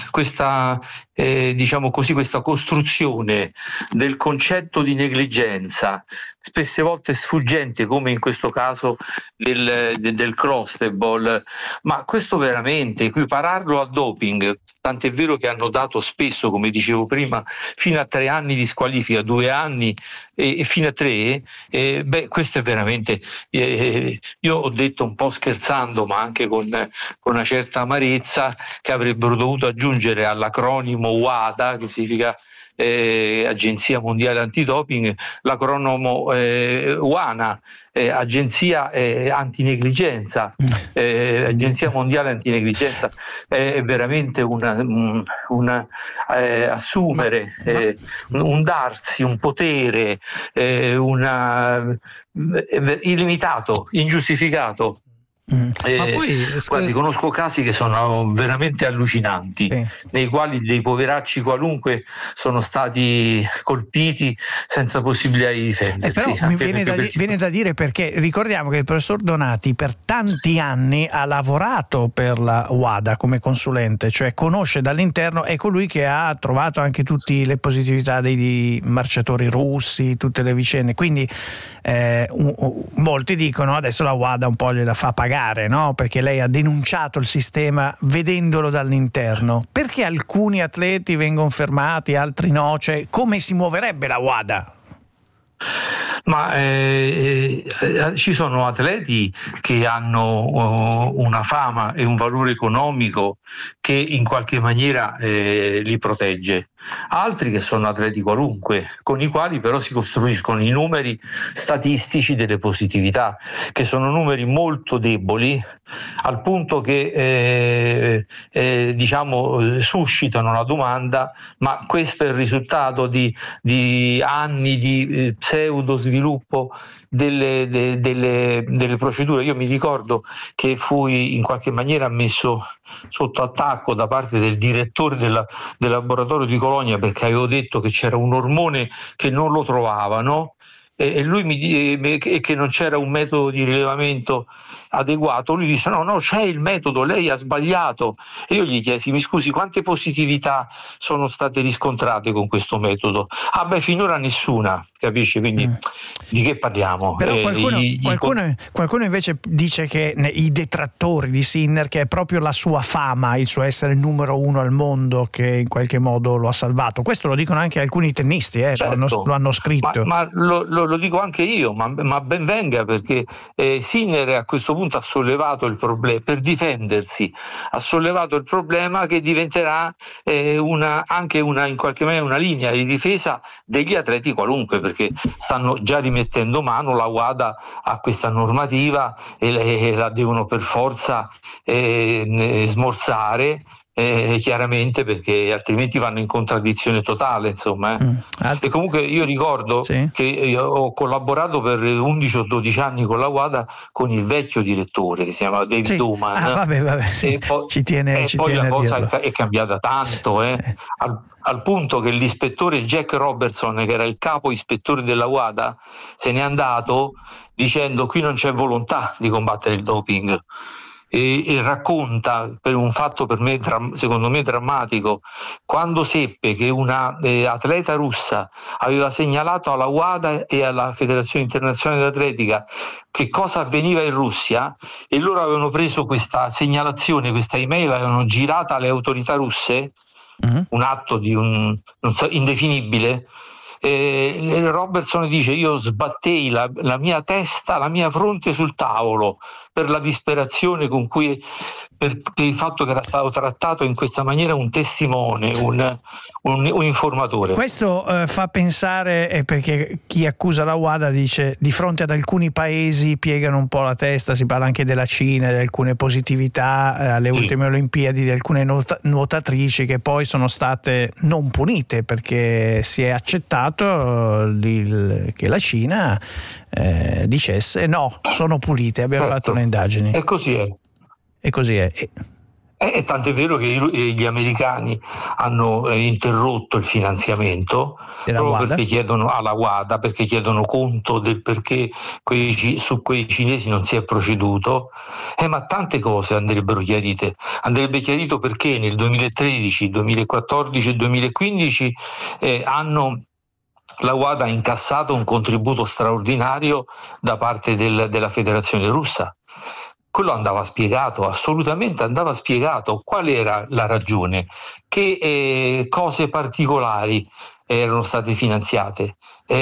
diciamo così, questa costruzione del concetto di negligenza spesse volte sfuggente, come in questo caso del crossball, ma questo veramente equipararlo al doping, tant'è vero che hanno dato spesso, come dicevo prima, fino a 3 anni di squalifica, 2 anni e fino a 3, questo è veramente, io ho detto un po' scherzando ma anche con una certa amarezza, che avrebbero dovuto aggiungere all'acronimo WADA, che significa Agenzia Mondiale Antidoping, l'acronimo WANA, Agenzia Antinegligenza, Agenzia Mondiale Antinegligenza. È veramente assumere un darsi un potere illimitato, ingiustificato. Guardi, conosco casi che sono veramente allucinanti, nei quali dei poveracci qualunque sono stati colpiti senza possibilità di difendersi. Però mi viene da dire, perché ricordiamo che il professor Donati per tanti anni ha lavorato per la WADA come consulente, cioè conosce dall'interno, è colui che ha trovato anche tutte le positività dei marciatori russi, tutte le vicende, quindi molti dicono adesso la WADA un po' gliela fa pagare gare, no? Perché lei ha denunciato il sistema vedendolo dall'interno. Perché alcuni atleti vengono fermati, altri no? Cioè, come si muoverebbe la WADA? Ma ci sono atleti che hanno una fama e un valore economico che in qualche maniera li protegge. Altri che sono atleti qualunque, con i quali però si costruiscono i numeri statistici delle positività, che sono numeri molto deboli, al punto che suscitano la domanda: ma questo è il risultato di anni di pseudo sviluppo delle procedure? Io mi ricordo che fui in qualche maniera messo sotto attacco da parte del direttore del laboratorio di Colonia, perché avevo detto che c'era un ormone che non lo trovavano e lui e che non c'era un metodo di rilevamento adeguato. Lui disse: no, c'è il metodo, lei ha sbagliato. E io gli chiesi: mi scusi, quante positività sono state riscontrate con questo metodo? Finora nessuna, capisci? Quindi di che parliamo? Però qualcuno invece dice che i detrattori di Sinner, che è proprio la sua fama, il suo essere il numero 1 al mondo, che in qualche modo lo ha salvato. Questo lo dicono anche alcuni tennisti, certo, lo hanno scritto. Ma lo dico anche io, ma ben venga, perché Sinner a questo punto ha sollevato il problema, per difendersi ha sollevato il problema che diventerà anche in qualche maniera una linea di difesa degli atleti qualunque, perché stanno già rimettendo mano, la WADA a questa normativa e la devono per forza smorzare, chiaramente, perché altrimenti vanno in contraddizione totale, insomma. E comunque io ricordo che io ho collaborato per 11 o 12 anni con la WADA con il vecchio direttore che si chiamava David Oman. E poi la cosa è cambiata tanto, al punto che l'ispettore Jack Robertson, che era il capo ispettore della WADA, se n'è andato dicendo: qui non c'è volontà di combattere il doping. E racconta, per un fatto per me secondo me drammatico, quando seppe che una atleta russa aveva segnalato alla WADA e alla Federazione Internazionale d'Atletica che cosa avveniva in Russia, e loro avevano preso questa segnalazione, questa email, avevano girata alle autorità russe, un atto indefinibile. Robertson dice: io sbattei la mia testa, la mia fronte sul tavolo per la disperazione con cui, per il fatto che era stato trattato in questa maniera un testimone, un informatore. Questo fa pensare, perché chi accusa la WADA dice: di fronte ad alcuni paesi piegano un po' la testa, si parla anche della Cina, di alcune positività alle ultime Olimpiadi di alcune nuotatrici che poi sono state non punite, perché si è accettato che la Cina dicesse: no, sono pulite, abbiamo fatto le indagini. E così è. E così è. E tant'è vero che gli americani hanno interrotto il finanziamento proprio perché chiedono alla WADA, perché chiedono conto del perché su quei cinesi non si è proceduto. Ma tante cose andrebbero chiarite. Andrebbe chiarito perché nel 2013, 2014 e 2015 la WADA ha incassato un contributo straordinario da parte della Federazione Russa. Quello andava spiegato, assolutamente andava spiegato qual era la ragione, che cose particolari erano state finanziate.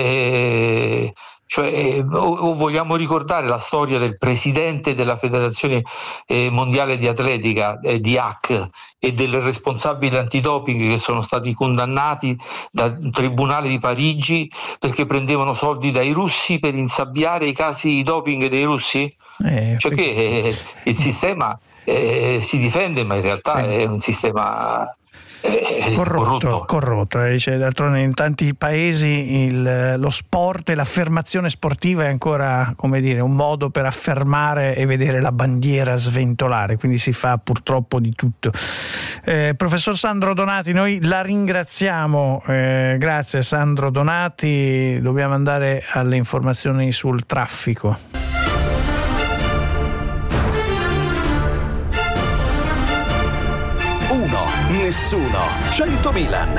Vogliamo ricordare la storia del presidente della Federazione Mondiale di Atletica, di HAC, e del responsabile antidoping che sono stati condannati dal Tribunale di Parigi perché prendevano soldi dai russi per insabbiare i casi di doping dei russi? Che il sistema si difende, ma in realtà è un sistema corrotto. D'altronde in tanti paesi lo sport e l'affermazione sportiva è ancora, come dire, un modo per affermare e vedere la bandiera sventolare, quindi si fa purtroppo di tutto. Professor Sandro Donati, noi la ringraziamo, grazie Sandro Donati. Dobbiamo andare alle informazioni sul traffico. Nessuno 100 Milan.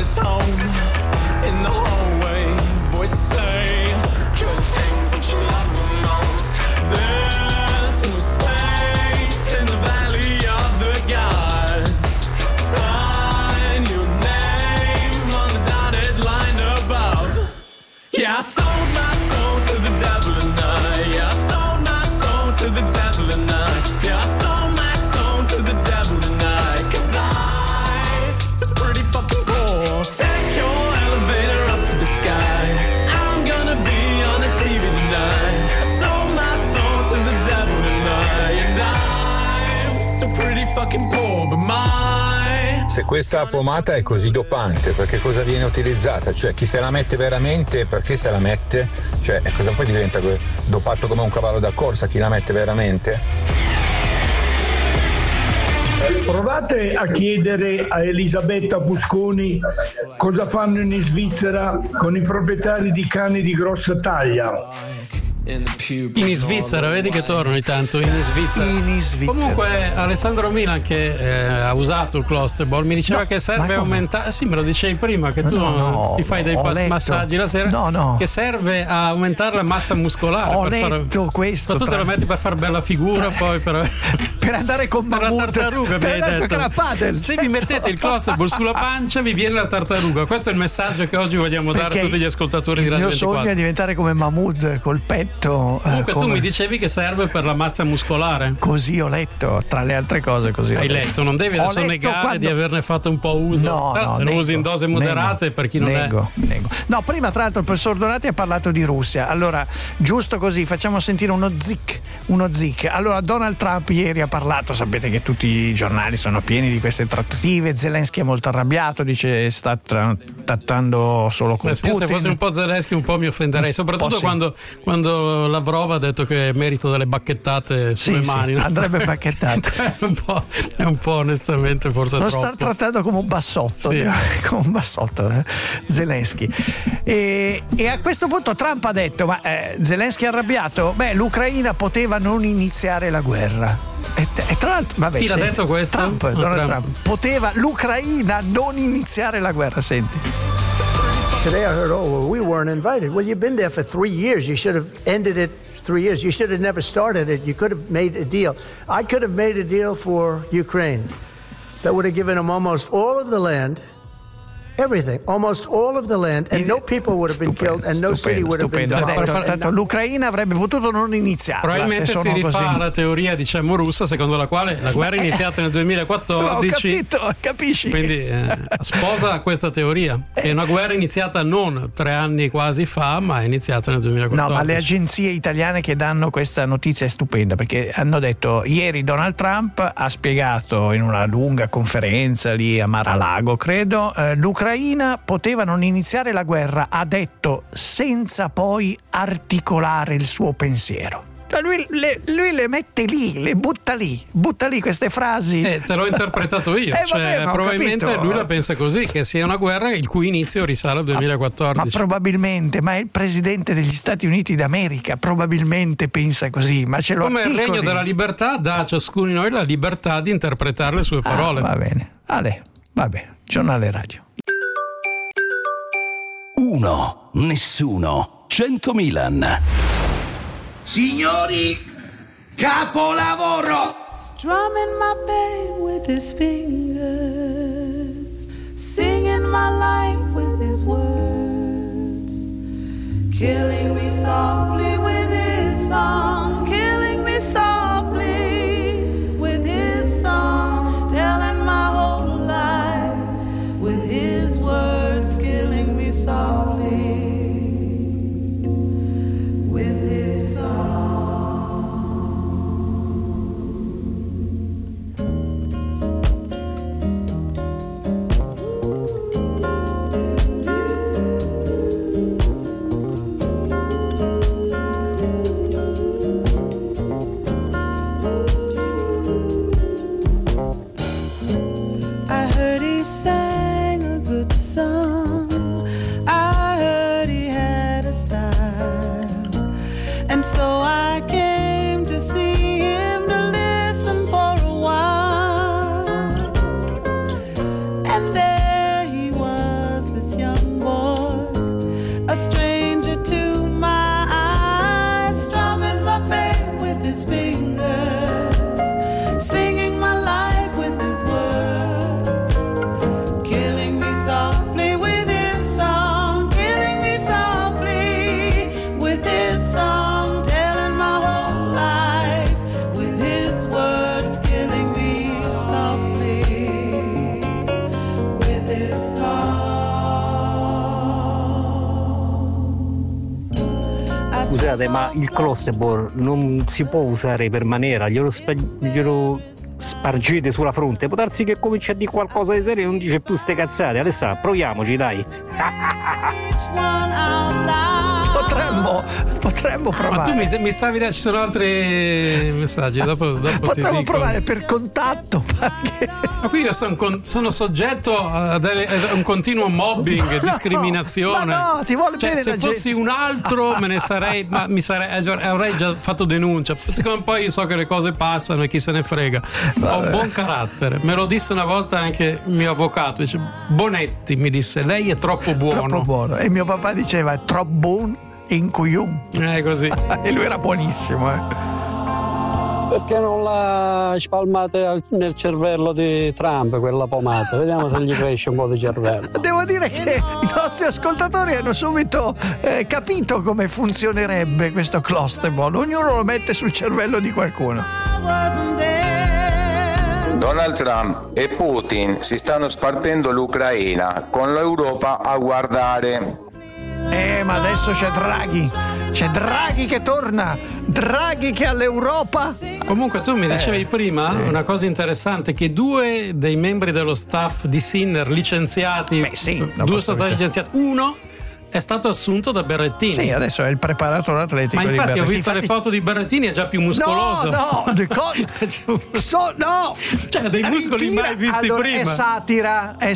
his home. In the hallway, voices say, you're the things that you love the most. There's no space in the valley of the gods. Sign your name on the dotted line above. Yeah, I sold my soul to the devil tonight. Yeah, I sold my soul to the devil tonight. Yeah, I sold my soul to the devil tonight. 'Cause I was pretty fucking poor. Take your elevator up to the sky. I'm gonna be on the TV tonight. I sold my soul to the devil tonight. And I'm still pretty fucking poor, but my... Se questa pomata è così dopante, perché cosa viene utilizzata? Cioè chi se la mette veramente, perché se la mette? Cioè cosa poi diventa dopato come un cavallo da corsa, chi la mette veramente? Provate a chiedere a Elisabetta Fusconi cosa fanno in Svizzera con i proprietari di cani di grossa taglia. In Svizzera, vedi che torno ogni tanto in Svizzera. Comunque Alessandro Milan che ha usato il Clostebol mi diceva che serve aumentare. Sì, me lo dicevi prima che tu ti fai dei massaggi la sera. Che serve a aumentare la massa muscolare. Ho letto questo. Ma tu te lo metti per fare bella figura, poi per andare con Mahmood, la tartaruga. Per andare a giocare a padel. Se vi mettete il Clostebol sulla pancia vi viene la tartaruga. Questo è il messaggio che oggi vogliamo dare a tutti gli ascoltatori di Radio 24. Il mio sogno è diventare come Mahmood col petto. Comunque tu mi dicevi che serve per la massa muscolare. Così ho letto, tra le altre cose così. Hai letto, non devi adesso negare di averne fatto un po' uso. No, se lo usi in dose moderate per chi non è. No, prima tra l'altro il professor Donati ha parlato di Russia. Allora, giusto così, facciamo sentire uno zic. Allora, Donald Trump ieri ha parlato, sapete che tutti i giornali sono pieni di queste trattative. Zelensky è molto arrabbiato, dice sta trattando solo con Putin. Se fosse un po' Zelensky un po' mi offenderei, soprattutto quando Lavrov ha detto che è merito delle bacchettate sulle mani. Andrebbe bacchettato. è un po' onestamente forse lo troppo. Sta trattando come un bassotto, come un bassotto Zelensky. E a questo punto Trump ha detto: ma Zelensky è arrabbiato? Beh, l'Ucraina poteva non iniziare la guerra. E tra l'altro, chi l'ha detto questo? Donald Trump. Poteva l'Ucraina non iniziare la guerra, senti. Today I heard, we weren't invited. Well, you've been there for 3 years. You should have ended it 3 years. You should have never started it. You could have made a deal. I could have made a deal for Ukraine that would have given them almost all of the land, everything, almost all of the land, and no people would have been killed and no city would have been demolished. L'Ucraina avrebbe potuto non iniziare. Probabilmente si rifà alla teoria, diciamo, russa, secondo la quale la guerra è iniziata nel 2014. Ho capito, capisci? Quindi sposa questa teoria. È una guerra iniziata non 3 anni quasi fa, ma è iniziata nel 2014. No, ma le agenzie italiane che danno questa notizia è stupenda, perché hanno detto ieri Donald Trump ha spiegato in una lunga conferenza lì a Mar-a-Lago, credo, l'Ucraina poteva non iniziare la guerra, ha detto, senza poi articolare il suo pensiero. Lui le mette lì, le butta lì queste frasi. Te l'ho interpretato io. Probabilmente lui la pensa così, che sia una guerra il cui inizio risale al 2014. Ma probabilmente, ma è il presidente degli Stati Uniti d'America, probabilmente pensa così, ma ce lo come articoli. Il regno della libertà dà a ciascuno di noi la libertà di interpretare le sue parole. Va bene. Vabbè, giornale radio. 1, nessuno, 100 Milan. Signori, capolavoro! Strumming my pain with his fingers, singing my life with his words, killing me softly with his song, killing me softly with his song, telling my whole life with his words, killing me softly. scusate, ma il clusterboard non si può usare per maniera, glielo spargete sulla fronte, può darsi che cominci a dire qualcosa di serio e non dice più ste cazzate. Adesso proviamoci, dai. Potremmo provare. Ma tu mi stavi dicendo, ci sono altri messaggi, dopo potremmo ti dico. provare per contatto. Ma qui io sono soggetto a un continuo mobbing, discriminazione. Ma no, ti vuole bene se la fossi gente. un altro me ne sarei, avrei già fatto denuncia. Siccome poi so che le cose passano e chi se ne frega. Ho un buon carattere. Me lo disse una volta anche il mio avvocato, dice: Bonetti mi disse, lei è troppo buono. Troppo buono. E mio papà diceva: è troppo buono in cuyum. Così. E lui era buonissimo, Perché non la spalmate nel cervello di Trump quella pomata? Vediamo se gli cresce un po' di cervello. Devo dire che i nostri ascoltatori hanno subito capito come funzionerebbe questo clusterboard. Ognuno lo mette sul cervello di qualcuno. Donald Trump e Putin si stanno spartendo l'Ucraina, con l'Europa a guardare. Ma adesso c'è Draghi che torna, Draghi che all'Europa. Comunque tu mi dicevi prima una cosa interessante, che 2 dei membri dello staff di Sinner licenziati, 2 sono stati licenziati, uno è stato assunto da Berrettini. Sì, adesso è il preparatore atletico. Ma infatti di ho visto le foto di Berrettini, è già più muscoloso. No, cioè dei muscoli mai visti prima. È satira. Una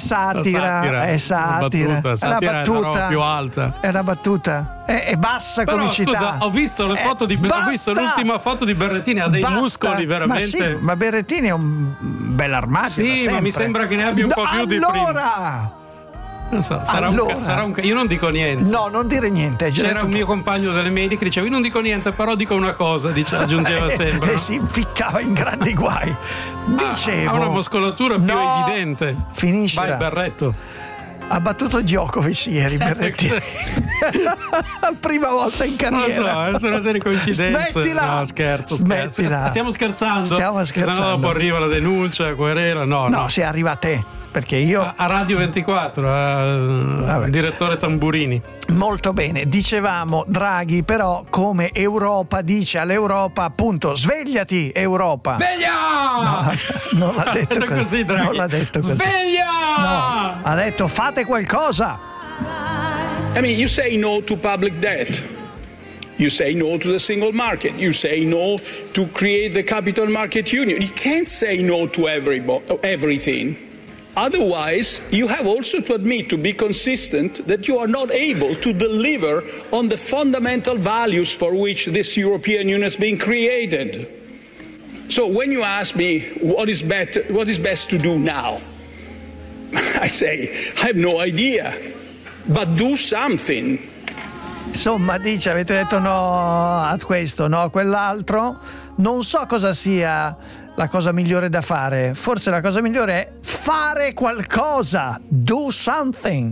battuta più alta. È una battuta. È bassa però, comicità. Scusa, ho visto le foto ho visto l'ultima foto di Berrettini, ha dei muscoli veramente. Ma Berrettini è un bel armadio. Sì, ma mi sembra che ne abbia un po' più di prima. Non so, sarà un io non dico niente. No, non dire niente. C'era un mio compagno delle medie che diceva: io non dico niente, però dico una cosa, aggiungeva sempre. E si inficcava in grandi guai. Dicevo. Ha una muscolatura più evidente. Finisce. Vai, Berretto. Ha battuto Djokovic ieri, Berrettini. Prima volta in carriera. Non lo so, sono una serie di coincidenze. Smettila. No, scherzo. Smettila. Stiamo scherzando. Se no dopo arriva la denuncia, querela. No, se arriva a te. Perché io a Radio 24 direttore Tamburini. Molto bene, dicevamo Draghi, però come Europa dice all'Europa, appunto, svegliati Europa. Sveglia! No, non l'ha detto così Draghi. Non l'ha detto così. Sveglia! No, ha detto fate qualcosa. I mean, you say no to public debt. You say no to the single market. You say no to create the capital market union. You can't say no to everything. Otherwise, you have also to admit, to be consistent, that you are not able to deliver on the fundamental values for which this European Union has been created. So when you ask me what is best to do now, I say, I have no idea, but do something. Insomma, dice, avete detto no a questo, no a quell'altro. Non so cosa sia la cosa migliore da fare. Forse la cosa migliore è fare qualcosa. Do something.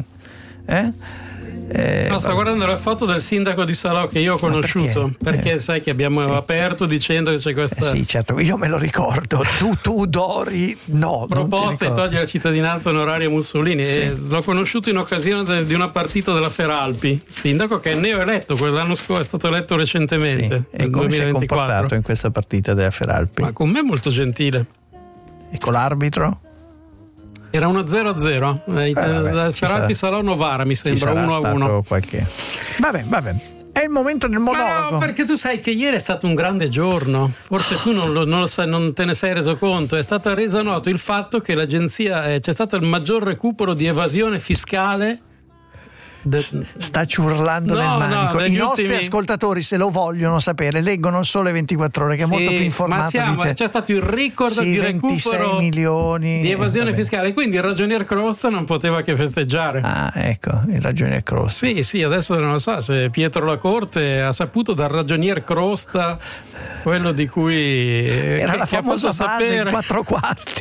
Sto guardando la foto del sindaco di Salò che io ho conosciuto, perché sai che abbiamo aperto dicendo che c'è questa sì, certo, io me lo ricordo. tu Dori proposta di togliere la cittadinanza onoraria a Mussolini. Sì. E l'ho conosciuto in occasione di una partita della Feralpi, sindaco che è neoeletto, quell'anno scorso è stato eletto recentemente, e come 2024. si è comportato in questa partita della Feralpi? Ma con me è molto gentile. E con l'arbitro? Era 1-0-0. Ferrari Salò Novara, mi sembra, 1-1. Vabbè. È il momento del monologo. No, perché tu sai che ieri è stato un grande giorno. Forse tu non lo sai, non te ne sei reso conto. È stato reso noto il fatto che l'agenzia c'è stato il maggior recupero di evasione fiscale. Sta ciurlando nel manico. I nostri ascoltatori, se lo vogliono sapere, leggono il Sole 24 Ore, che è molto più informato di te. C'è stato il record di recupero milioni di evasione fiscale, quindi il ragionier Crosta non poteva che festeggiare. Ah, ecco, il ragionier Crosta. Sì, adesso non lo so se Pietro Lacorte ha saputo dal ragionier Crosta quello di cui era la famosa frase sapere. In 4 quarti.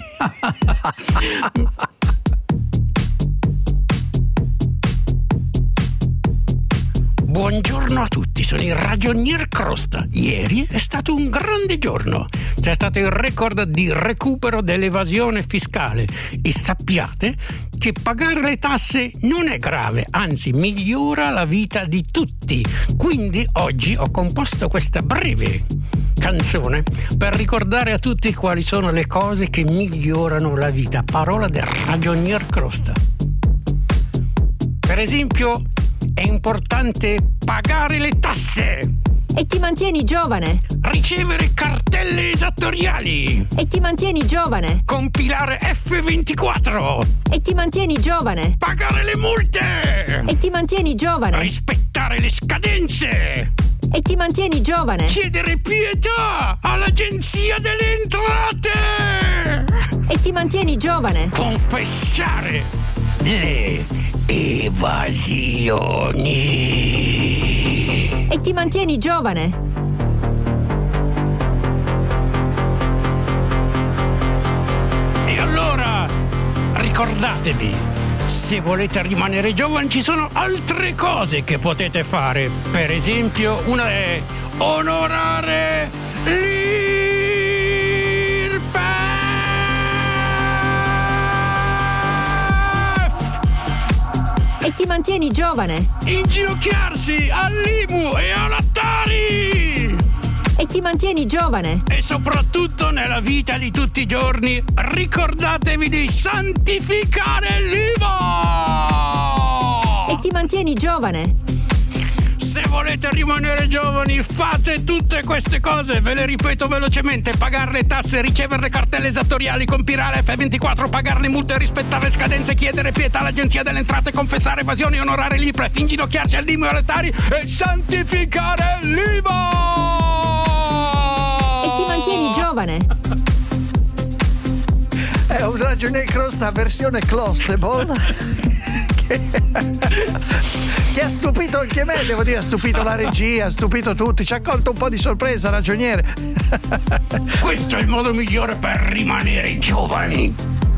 Buongiorno a tutti, sono il ragionier Crosta. Ieri è stato un grande giorno. C'è stato il record di recupero dell'evasione fiscale e sappiate che pagare le tasse non è grave, anzi migliora la vita di tutti. Quindi oggi ho composto questa breve canzone per ricordare a tutti quali sono le cose che migliorano la vita. Parola del ragionier Crosta. Per esempio, è importante pagare le tasse. E ti mantieni giovane. Ricevere cartelle esattoriali. E ti mantieni giovane. Compilare F24. E ti mantieni giovane. Pagare le multe. E ti mantieni giovane. Rispettare le scadenze. E ti mantieni giovane. Chiedere pietà all'Agenzia delle Entrate. E ti mantieni giovane. Confessare le evasioni. E ti mantieni giovane. E allora ricordatevi, se volete rimanere giovani ci sono altre cose che potete fare. Per esempio, una è onorare E ti mantieni giovane. Inginocchiarsi all'IMU e all'Attari. E ti mantieni giovane. E soprattutto nella vita di tutti i giorni ricordatevi di santificare l'IVA. E ti mantieni giovane. Se volete rimanere giovani, fate tutte queste cose, ve le ripeto velocemente: pagare le tasse, ricevere le cartelle esattoriali, compilare F24, pagare le multe, rispettare le scadenze, chiedere pietà all'Agenzia delle Entrate, confessare evasioni, onorare l'IRPEF, inginocchiarsi all'IMU e all'Attari e santificare l'IVA! E ti mantieni giovane. È un ragionier Crosta versione Clostable. Che ha stupito anche me, devo dire, ha stupito la regia, ha stupito tutti, ci ha colto un po' di sorpresa, ragioniere. Questo è il modo migliore per rimanere giovani.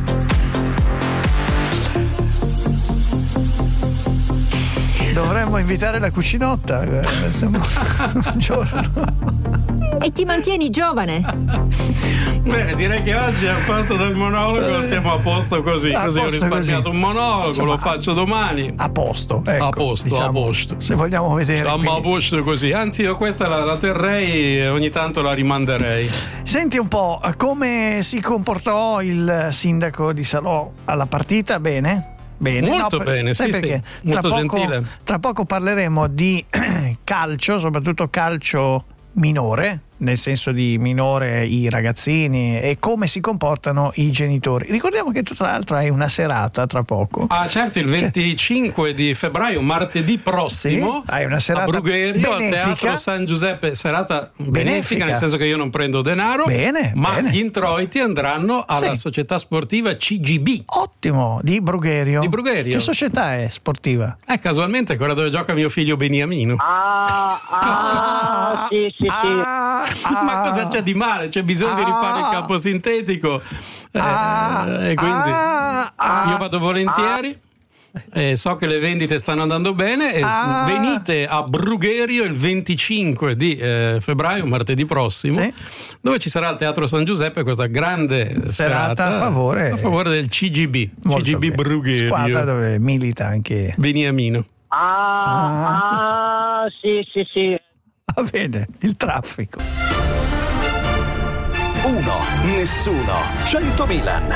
Dovremmo invitare la cucinotta un giorno. E ti mantieni giovane. Bene, direi che oggi al posto del monologo siamo a posto così. Così ho risparmiato un monologo, insomma, lo faccio domani. A posto, ecco, a posto, diciamo, a posto. Se vogliamo vedere. Siamo a posto così. Anzi, io questa la terrei e ogni tanto la rimanderei. Senti un po', come si comportò il sindaco di Salò alla partita? Bene? Bene, molto bene, sì, perché molto gentile. Tra poco parleremo di calcio, soprattutto calcio minore, nel senso di minore i ragazzini e come si comportano i genitori. Ricordiamo che tu tra l'altro hai una serata tra poco. Ah certo, il 25 di febbraio, martedì prossimo, sì, hai una serata a Brugherio, al Teatro San Giuseppe, serata benefica, nel senso che io non prendo denaro, ma gli introiti andranno alla società sportiva CGB. Ottimo, di Brugherio. Di Brugherio. Che società è sportiva? Casualmente quella dove gioca mio figlio Beniamino. Sì. Ma cosa c'è di male? C'è bisogno di rifare il campo sintetico e quindi io vado volentieri. So che le vendite stanno andando bene e venite a Brugherio il 25 di febbraio, martedì prossimo, dove ci sarà al Teatro San Giuseppe questa grande serata a favore del CGB. CGB bene. Brugherio, squadra dove milita anche Beniamino. Sì. Va bene, il traffico. 1, nessuno, 100 Milan.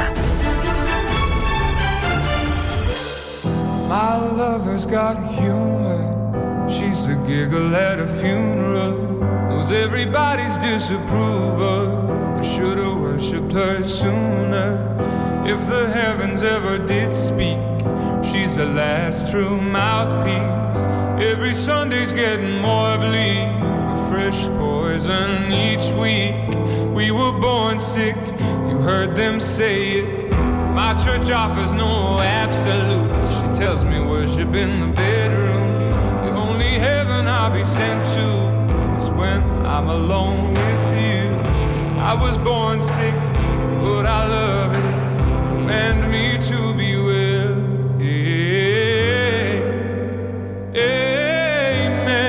My lover's got humor. She's the giggle at a funeral. Knows everybody's disapproval. I should've worshipped her sooner. If the heavens ever did speak, she's the last true mouthpiece. Every Sunday's getting more bleak, a fresh poison each week. We were born sick, you heard them say it. My church offers no absolutes. She tells me worship in the bedroom. The only heaven I'll be sent to is when I'm alone with you. I was born sick, but I love it. Command me to be well. Amen.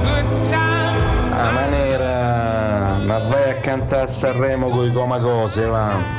A maniera, ma vai a cantare a Sanremo coi Comacose, va.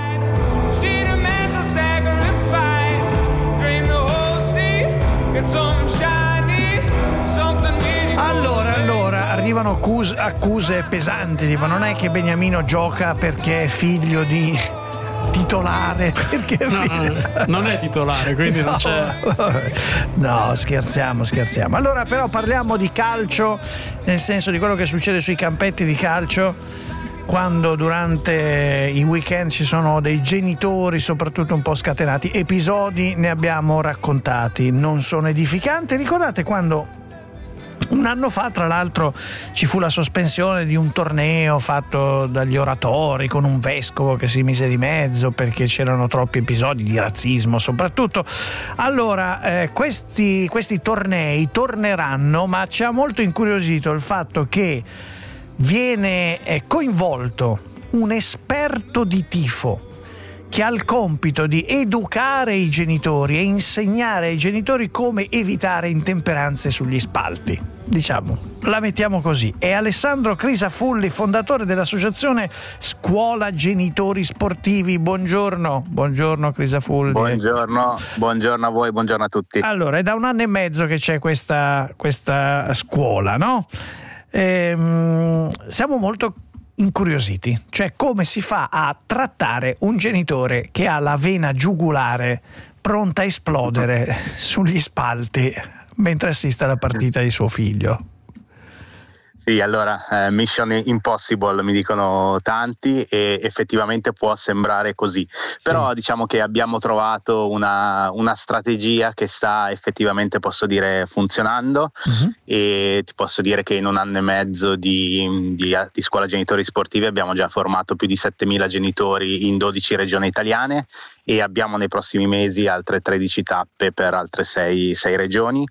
Allora, arrivano accuse pesanti, tipo non è che Beniamino gioca perché è figlio di titolare, perché non è titolare, quindi non c'è. No, scherziamo. Allora però parliamo di calcio, nel senso di quello che succede sui campetti di calcio, quando durante i weekend ci sono dei genitori soprattutto un po' scatenati. Episodi ne abbiamo raccontati, non sono edificanti. Ricordate quando un anno fa, tra l'altro, ci fu la sospensione di un torneo fatto dagli oratori con un vescovo che si mise di mezzo perché c'erano troppi episodi di razzismo soprattutto. Allora, questi tornei torneranno, ma ci ha molto incuriosito il fatto che viene coinvolto un esperto di tifo che ha il compito di educare i genitori e insegnare ai genitori come evitare intemperanze sugli spalti. Diciamo, la mettiamo così. È Alessandro Crisafulli, fondatore dell'associazione Scuola Genitori Sportivi. Buongiorno Crisafulli. Buongiorno a voi, buongiorno a tutti. Allora, è da un anno e mezzo che c'è questa scuola, no? Siamo molto incuriositi, cioè come si fa a trattare un genitore che ha la vena giugulare pronta a esplodere sugli spalti mentre assiste alla partita di suo figlio. Sì, allora, Mission Impossible mi dicono tanti e effettivamente può sembrare così, però diciamo che abbiamo trovato una strategia che sta effettivamente, posso dire, funzionando. E ti posso dire che in un anno e mezzo di Scuola Genitori Sportivi abbiamo già formato più di 7.000 genitori in 12 regioni italiane e abbiamo nei prossimi mesi altre 13 tappe per altre 6 regioni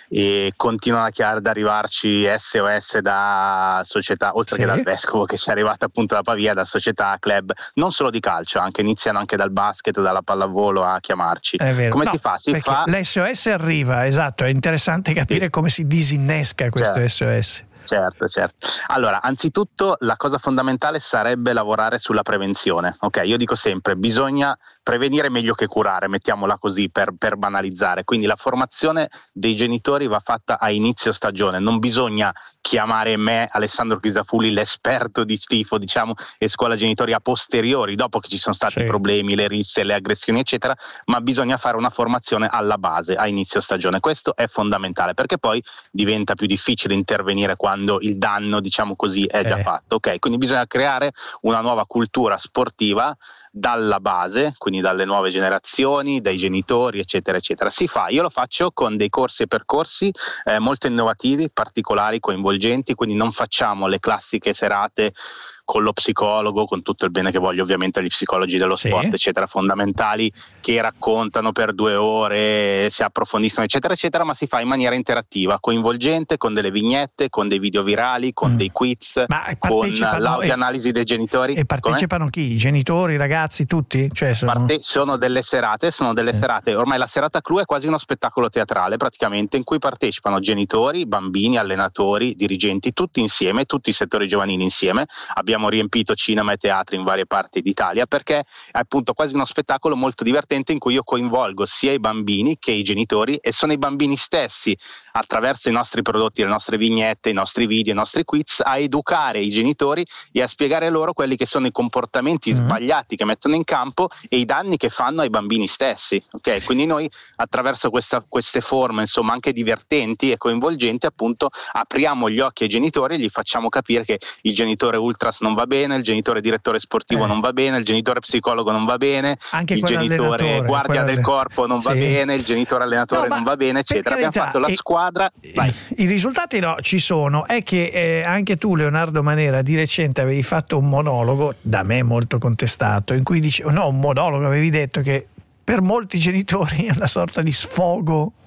e continuano ad arrivarci SOS da società, oltre che dal vescovo che ci è arrivata appunto da Pavia, da società, club, non solo di calcio, iniziano anche dal basket, dalla pallavolo a chiamarci. È vero. Come si fa? L'SOS arriva, esatto, è interessante capire come si disinnesca questo SOS. Certo. Allora, anzitutto la cosa fondamentale sarebbe lavorare sulla prevenzione. Ok, io dico sempre, bisogna prevenire meglio che curare, mettiamola così per banalizzare. Quindi la formazione dei genitori va fatta a inizio stagione, non bisogna chiamare me, Alessandro Crisafulli, l'esperto di tifo, diciamo, e Scuola Genitori a posteriori, dopo che ci sono stati i problemi, le risse, le aggressioni, eccetera, ma bisogna fare una formazione alla base, a inizio stagione. Questo è fondamentale, perché poi diventa più difficile intervenire quando il danno, diciamo così, è già fatto. Ok, quindi bisogna creare una nuova cultura sportiva dalla base, quindi dalle nuove generazioni, dai genitori, eccetera. Io lo faccio con dei corsi e percorsi molto innovativi, particolari, coinvolgenti, quindi non facciamo le classiche serate con lo psicologo, con tutto il bene che voglio ovviamente agli psicologi dello sport, eccetera, fondamentali, che raccontano per 2 ore, si approfondiscono, eccetera, ma si fa in maniera interattiva, coinvolgente, con delle vignette, con dei video virali, con dei quiz, con l'audio-analisi dei genitori. E partecipano chi? I genitori, i ragazzi, tutti? Cioè sono delle serate, ormai la serata clou è quasi uno spettacolo teatrale praticamente, in cui partecipano genitori, bambini, allenatori, dirigenti, tutti insieme, tutti i settori giovanili insieme. Abbiamo riempito cinema e teatri in varie parti d'Italia perché è appunto quasi uno spettacolo molto divertente in cui io coinvolgo sia i bambini che i genitori, e sono i bambini stessi, attraverso i nostri prodotti, le nostre vignette, i nostri video, i nostri quiz, a educare i genitori e a spiegare loro quelli che sono i comportamenti sbagliati che mettono in campo e i danni che fanno ai bambini stessi. Ok, quindi noi attraverso queste forme, insomma, anche divertenti e coinvolgenti, appunto apriamo gli occhi ai genitori e gli facciamo capire che il genitore ultras non va bene, il genitore direttore sportivo non va bene, il genitore psicologo non va bene, anche il genitore guardia del corpo non va bene, il genitore allenatore non va bene, eccetera. Abbiamo fatto la squadra. I risultati ci sono. È che anche tu, Leonardo Manera, di recente avevi fatto un monologo, da me molto contestato, in cui avevi detto che per molti genitori è una sorta di sfogo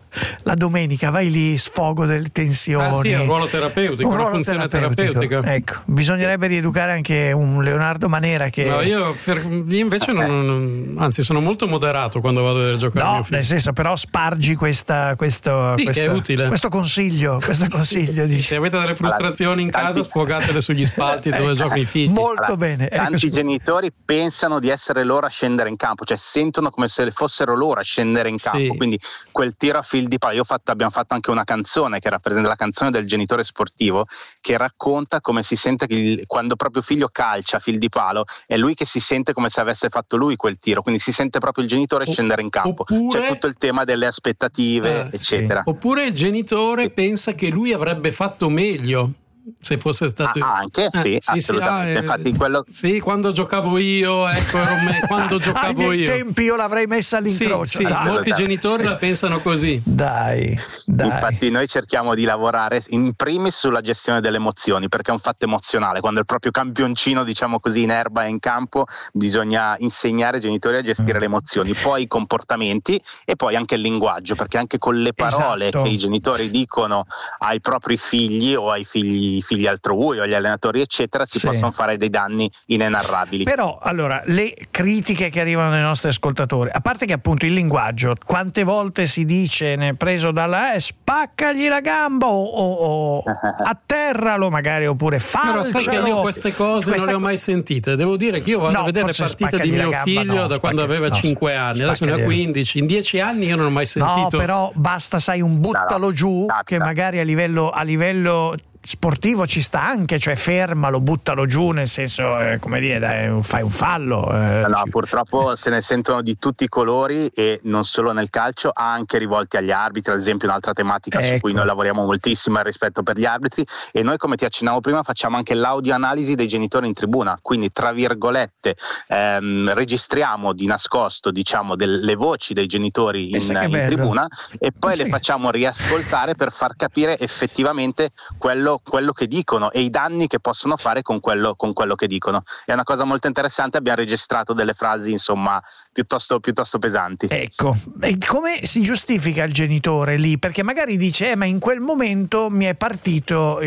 la domenica vai lì, sfogo delle tensioni. Sì, è un ruolo terapeutico, una funzione terapeutica. Ecco, bisognerebbe rieducare anche un Leonardo Manera che... No, io invece anzi sono molto moderato quando vado a vedere giocare mio figlio. Nel senso, però spargi questo che è utile. Questo consiglio dici. Se avete delle frustrazioni in casa, sfogatele sugli spalti dove giocano i figli. Molto bene. Tanti genitori pensano di essere loro a scendere in campo, cioè sentono come se fossero loro a scendere in campo, quindi quel tiro a fil di palla. Abbiamo fatto anche una canzone che rappresenta la canzone del genitore sportivo, che racconta come si sente quando proprio figlio calcia a fil di palo, è lui che si sente come se avesse fatto lui quel tiro, quindi si sente proprio il genitore scendere in campo. C'è tutto il tema delle aspettative, eccetera. Oppure il genitore pensa che lui avrebbe fatto meglio se fosse stato anche assolutamente. Infatti sì, quando giocavo io, quando giocavo ai io tempi io l'avrei messa all'incrocio. Molti genitori la pensano così. Dai. Infatti noi cerchiamo di lavorare in primis sulla gestione delle emozioni, perché è un fatto emozionale. Quando il proprio campioncino, diciamo così, in erba è in campo, bisogna insegnare ai genitori a gestire le emozioni, poi i comportamenti e poi anche il linguaggio, perché anche con le parole che i genitori dicono ai propri figli o ai figli altrui o agli allenatori eccetera si possono fare dei danni inenarrabili. Però allora le critiche che arrivano dai nostri ascoltatori, a parte che appunto il linguaggio, quante volte si dice preso dalla spaccagli la gamba o atterralo magari, oppure falcialo. Però sai che io queste cose non le ho mai sentite, devo dire che io vado a vedere le partite di mio figlio da quando aveva 5 anni, adesso ne ha 15, in 10 anni io non ho mai sentito. No, però basta, sai, un buttalo giù che magari a livello sportivo ci sta anche, cioè fermalo, buttalo giù, nel senso come dire, dai, fai un fallo. Purtroppo se ne sentono di tutti i colori, e non solo nel calcio, anche rivolti agli arbitri, ad esempio un'altra tematica su cui noi lavoriamo moltissimo è il rispetto per gli arbitri, e noi, come ti accennavo prima, facciamo anche l'audioanalisi dei genitori in tribuna, quindi tra virgolette registriamo di nascosto, diciamo, delle voci dei genitori in tribuna, e poi le facciamo riascoltare per far capire effettivamente quello che dicono e i danni che possono fare con quello che dicono. È una cosa molto interessante, abbiamo registrato delle frasi insomma piuttosto pesanti. Ecco, e come si giustifica il genitore lì? Perché magari dice ma in quel momento mi è partito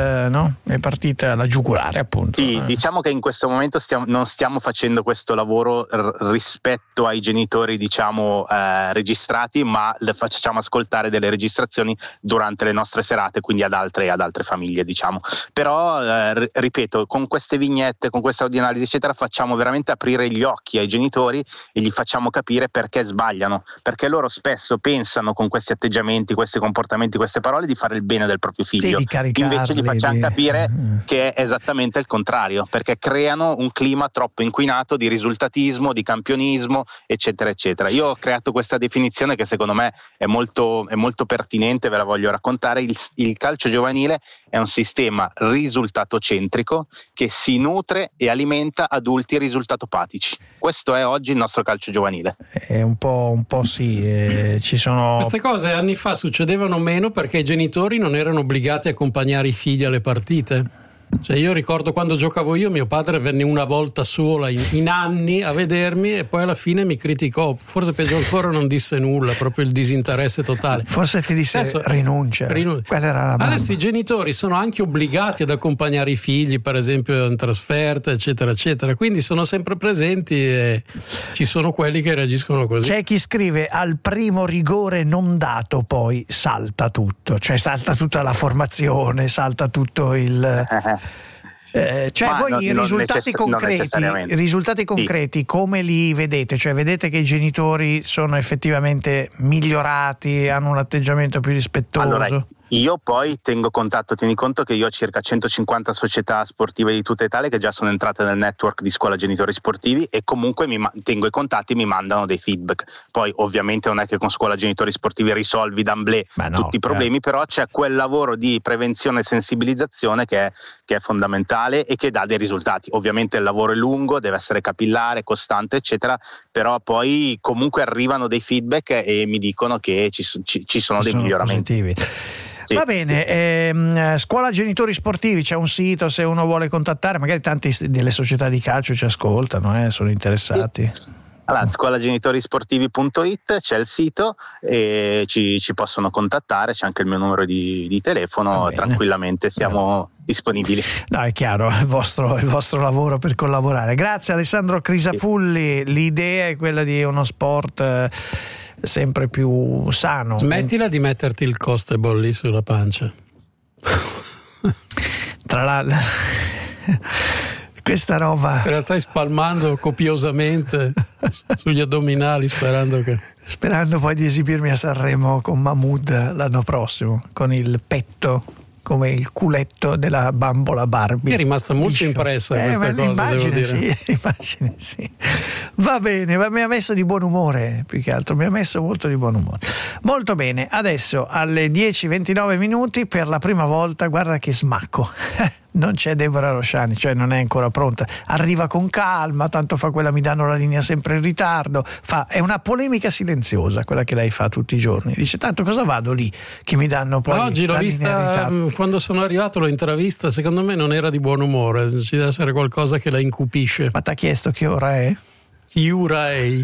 è partita la giugulare, appunto. Sì, diciamo che in questo momento non stiamo facendo questo lavoro rispetto ai genitori, diciamo, registrati, ma le facciamo ascoltare delle registrazioni durante le nostre serate, quindi ad altre famiglie, diciamo. Però ripeto, con queste vignette, con questa audioanalisi eccetera, facciamo veramente aprire gli occhi ai genitori e gli facciamo capire perché sbagliano, perché loro spesso pensano con questi atteggiamenti, questi comportamenti, queste parole di fare il bene del proprio figlio, invece gli facciamo capire che è esattamente il contrario, perché creano un clima troppo inquinato di risultatismo, di campionismo eccetera eccetera. Io ho creato questa definizione che secondo me è molto pertinente, ve la voglio raccontare. Il calcio giovanile è un sistema risultatocentrico che si nutre e alimenta adulti risultatopatici. Questo è oggi il nostro calcio giovanile. È un po' sì, ci sono... Queste cose anni fa succedevano meno perché i genitori non erano obbligati a accompagnare i figli alle partite. Cioè io ricordo quando giocavo io, mio padre venne una volta sola in anni a vedermi e poi alla fine mi criticò, forse peggio ancora non disse nulla, proprio il disinteresse totale. Forse ti disse rinuncia. Quella era la adesso i genitori sono anche obbligati ad accompagnare i figli, per esempio in trasferta eccetera eccetera, quindi sono sempre presenti e ci sono quelli che reagiscono così. C'è chi scrive al primo rigore non dato poi salta tutto, cioè salta tutta la formazione, salta tutto il... voi i risultati concreti come li vedete? Cioè vedete che i genitori sono effettivamente migliorati, hanno un atteggiamento più rispettoso? Allora, io poi tieni conto che io ho circa 150 società sportive di tutta Italia che già sono entrate nel network di scuola genitori sportivi, e comunque tengo i contatti e mi mandano dei feedback. Poi ovviamente non è che con scuola genitori sportivi risolvi d'amblè tutti i problemi, però c'è quel lavoro di prevenzione e sensibilizzazione che è fondamentale e che dà dei risultati. Ovviamente il lavoro è lungo, deve essere capillare, costante eccetera, però poi comunque arrivano dei feedback e mi dicono che ci sono dei miglioramenti positivi. Va bene, scuola genitori sportivi, c'è un sito se uno vuole contattare, magari tanti delle società di calcio ci ascoltano, sono interessati. Allora, scuolagenitorisportivi.it c'è il sito e ci possono contattare, c'è anche il mio numero di telefono, tranquillamente siamo disponibili. No, è chiaro, il vostro lavoro per collaborare. Grazie Alessandro Crisafulli, l'idea è quella di uno sport sempre più sano. Smettila di metterti il Costable lì sulla pancia. Tra l'altro questa roba te la stai spalmando copiosamente sugli addominali sperando poi di esibirmi a Sanremo con Mahmood l'anno prossimo, con il petto come il culetto della bambola Barbie. Mi è rimasta molto impressa questa cosa, devo dire. L'immagine sì. Va bene, mi ha messo di buon umore, più che altro mi ha messo molto di buon umore. Molto bene, adesso alle 10:29 minuti per la prima volta, guarda che smacco. Non c'è Deborah Rosciani, cioè non è ancora pronta, arriva con calma, tanto fa quella, mi danno la linea sempre in ritardo, è una polemica silenziosa quella che lei fa tutti i giorni, dice tanto cosa vado lì che mi danno poi oggi l'ho vista quando sono arrivato, l'ho intravista, secondo me non era di buon umore, ci deve essere qualcosa che la incupisce. Ma ti ha chiesto che ora è? Chiura è.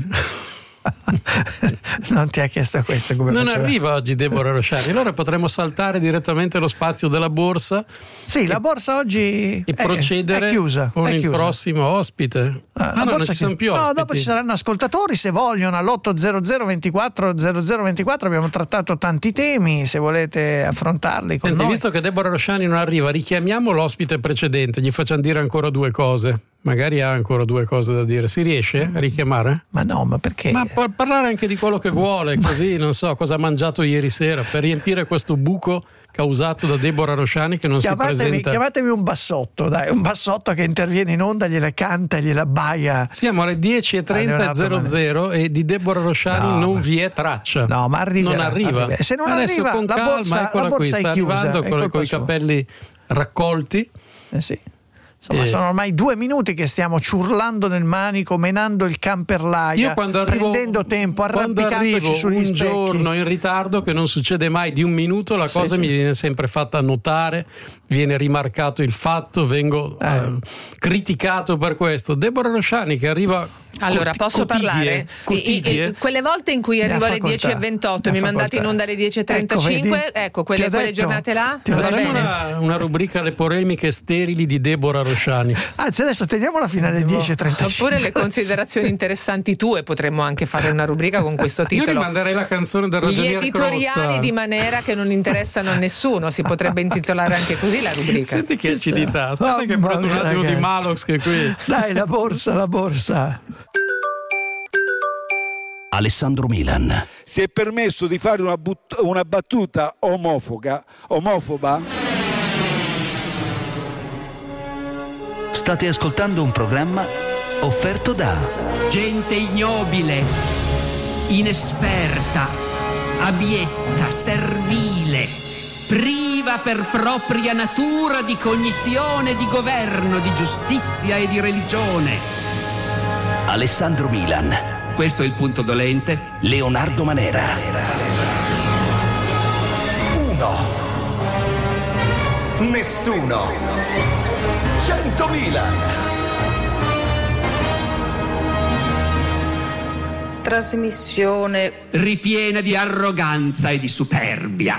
Non ti ha chiesto questo come non faceva? Arriva oggi Deborah Rosciani, allora potremmo saltare direttamente lo spazio della borsa. Sì, la borsa oggi e procedere è chiusa, con il prossimo ospite. Non ci sono più ospiti. No, dopo ci saranno ascoltatori se vogliono all'800 24 0024. Abbiamo trattato tanti temi, se volete affrontarli con noi. Visto che Deborah Rosciani non arriva, richiamiamo l'ospite precedente, gli facciamo dire ancora due cose. Magari ha ancora due cose da dire. Si riesce a richiamare? Ma no, ma perché? Ma può parlare anche di quello che vuole, così non so cosa ha mangiato ieri sera per riempire questo buco causato da Deborah Rosciani che non si presenta. Chiamatevi un bassotto, dai, un bassotto che interviene in onda, gliela canta, gliela baia. Siamo alle 10:30 e di Deborah Rosciani non vi è traccia. No, ma non arriva. Se non adesso arriva, con calma, eccola qui, sta arrivando con i capelli raccolti. Sì. Insomma, sono ormai 2 minuti che stiamo ciurlando nel manico, menando il camperlaia, prendendo tempo, arrampicandoci sugli specchi. Un giorno in ritardo, che non succede mai di un minuto, la cosa mi viene sempre fatta notare, viene rimarcato il fatto, vengo criticato per questo. Deborah Rosciani che arriva. Allora, posso parlare? Quelle volte in cui arrivo alle 10:28 mi mandate in onda alle 10:35, quelle giornate là. Facciamo una rubrica alle polemiche sterili di Deborah Rosciani. Anzi, adesso teniamola fino alle 10:35. Oppure le considerazioni interessanti tue, potremmo anche fare una rubrica con questo titolo. Io rimanderei la canzone del ragionier Gli editoriali Crosta. di Manera che non interessano a nessuno, si potrebbe intitolare anche così la rubrica. Senti che acidità, aspetta che prendo un attimo di Malox che è qui. Dai, la borsa. Alessandro Milan. Si è permesso di fare una battuta omofoba? State ascoltando un programma offerto da gente ignobile, inesperta, abietta, servile, priva per propria natura di cognizione, di governo, di giustizia e di religione. Alessandro Milan. Questo è il punto dolente. Leonardo Manera. 1. Nessuno. 100.000. Trasmissione ripiena di arroganza e di superbia.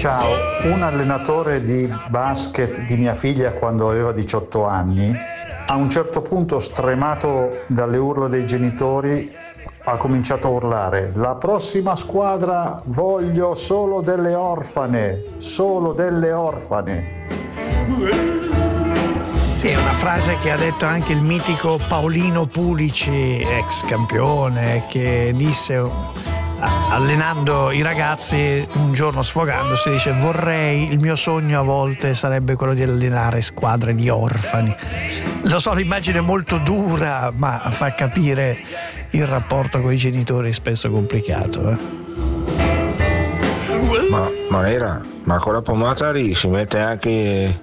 Ciao, un allenatore di basket di mia figlia quando aveva 18 anni, a un certo punto, stremato dalle urla dei genitori, ha cominciato a urlare: la prossima squadra voglio solo delle orfane, solo delle orfane. Sì, è una frase che ha detto anche il mitico Paolino Pulici, ex campione, che disse allenando i ragazzi un giorno, sfogandosi, dice: il mio sogno a volte sarebbe quello di allenare squadre di orfani. Lo so, l'immagine è molto dura, ma fa capire il rapporto con i genitori spesso complicato. Ma con la pomata lì si mette anche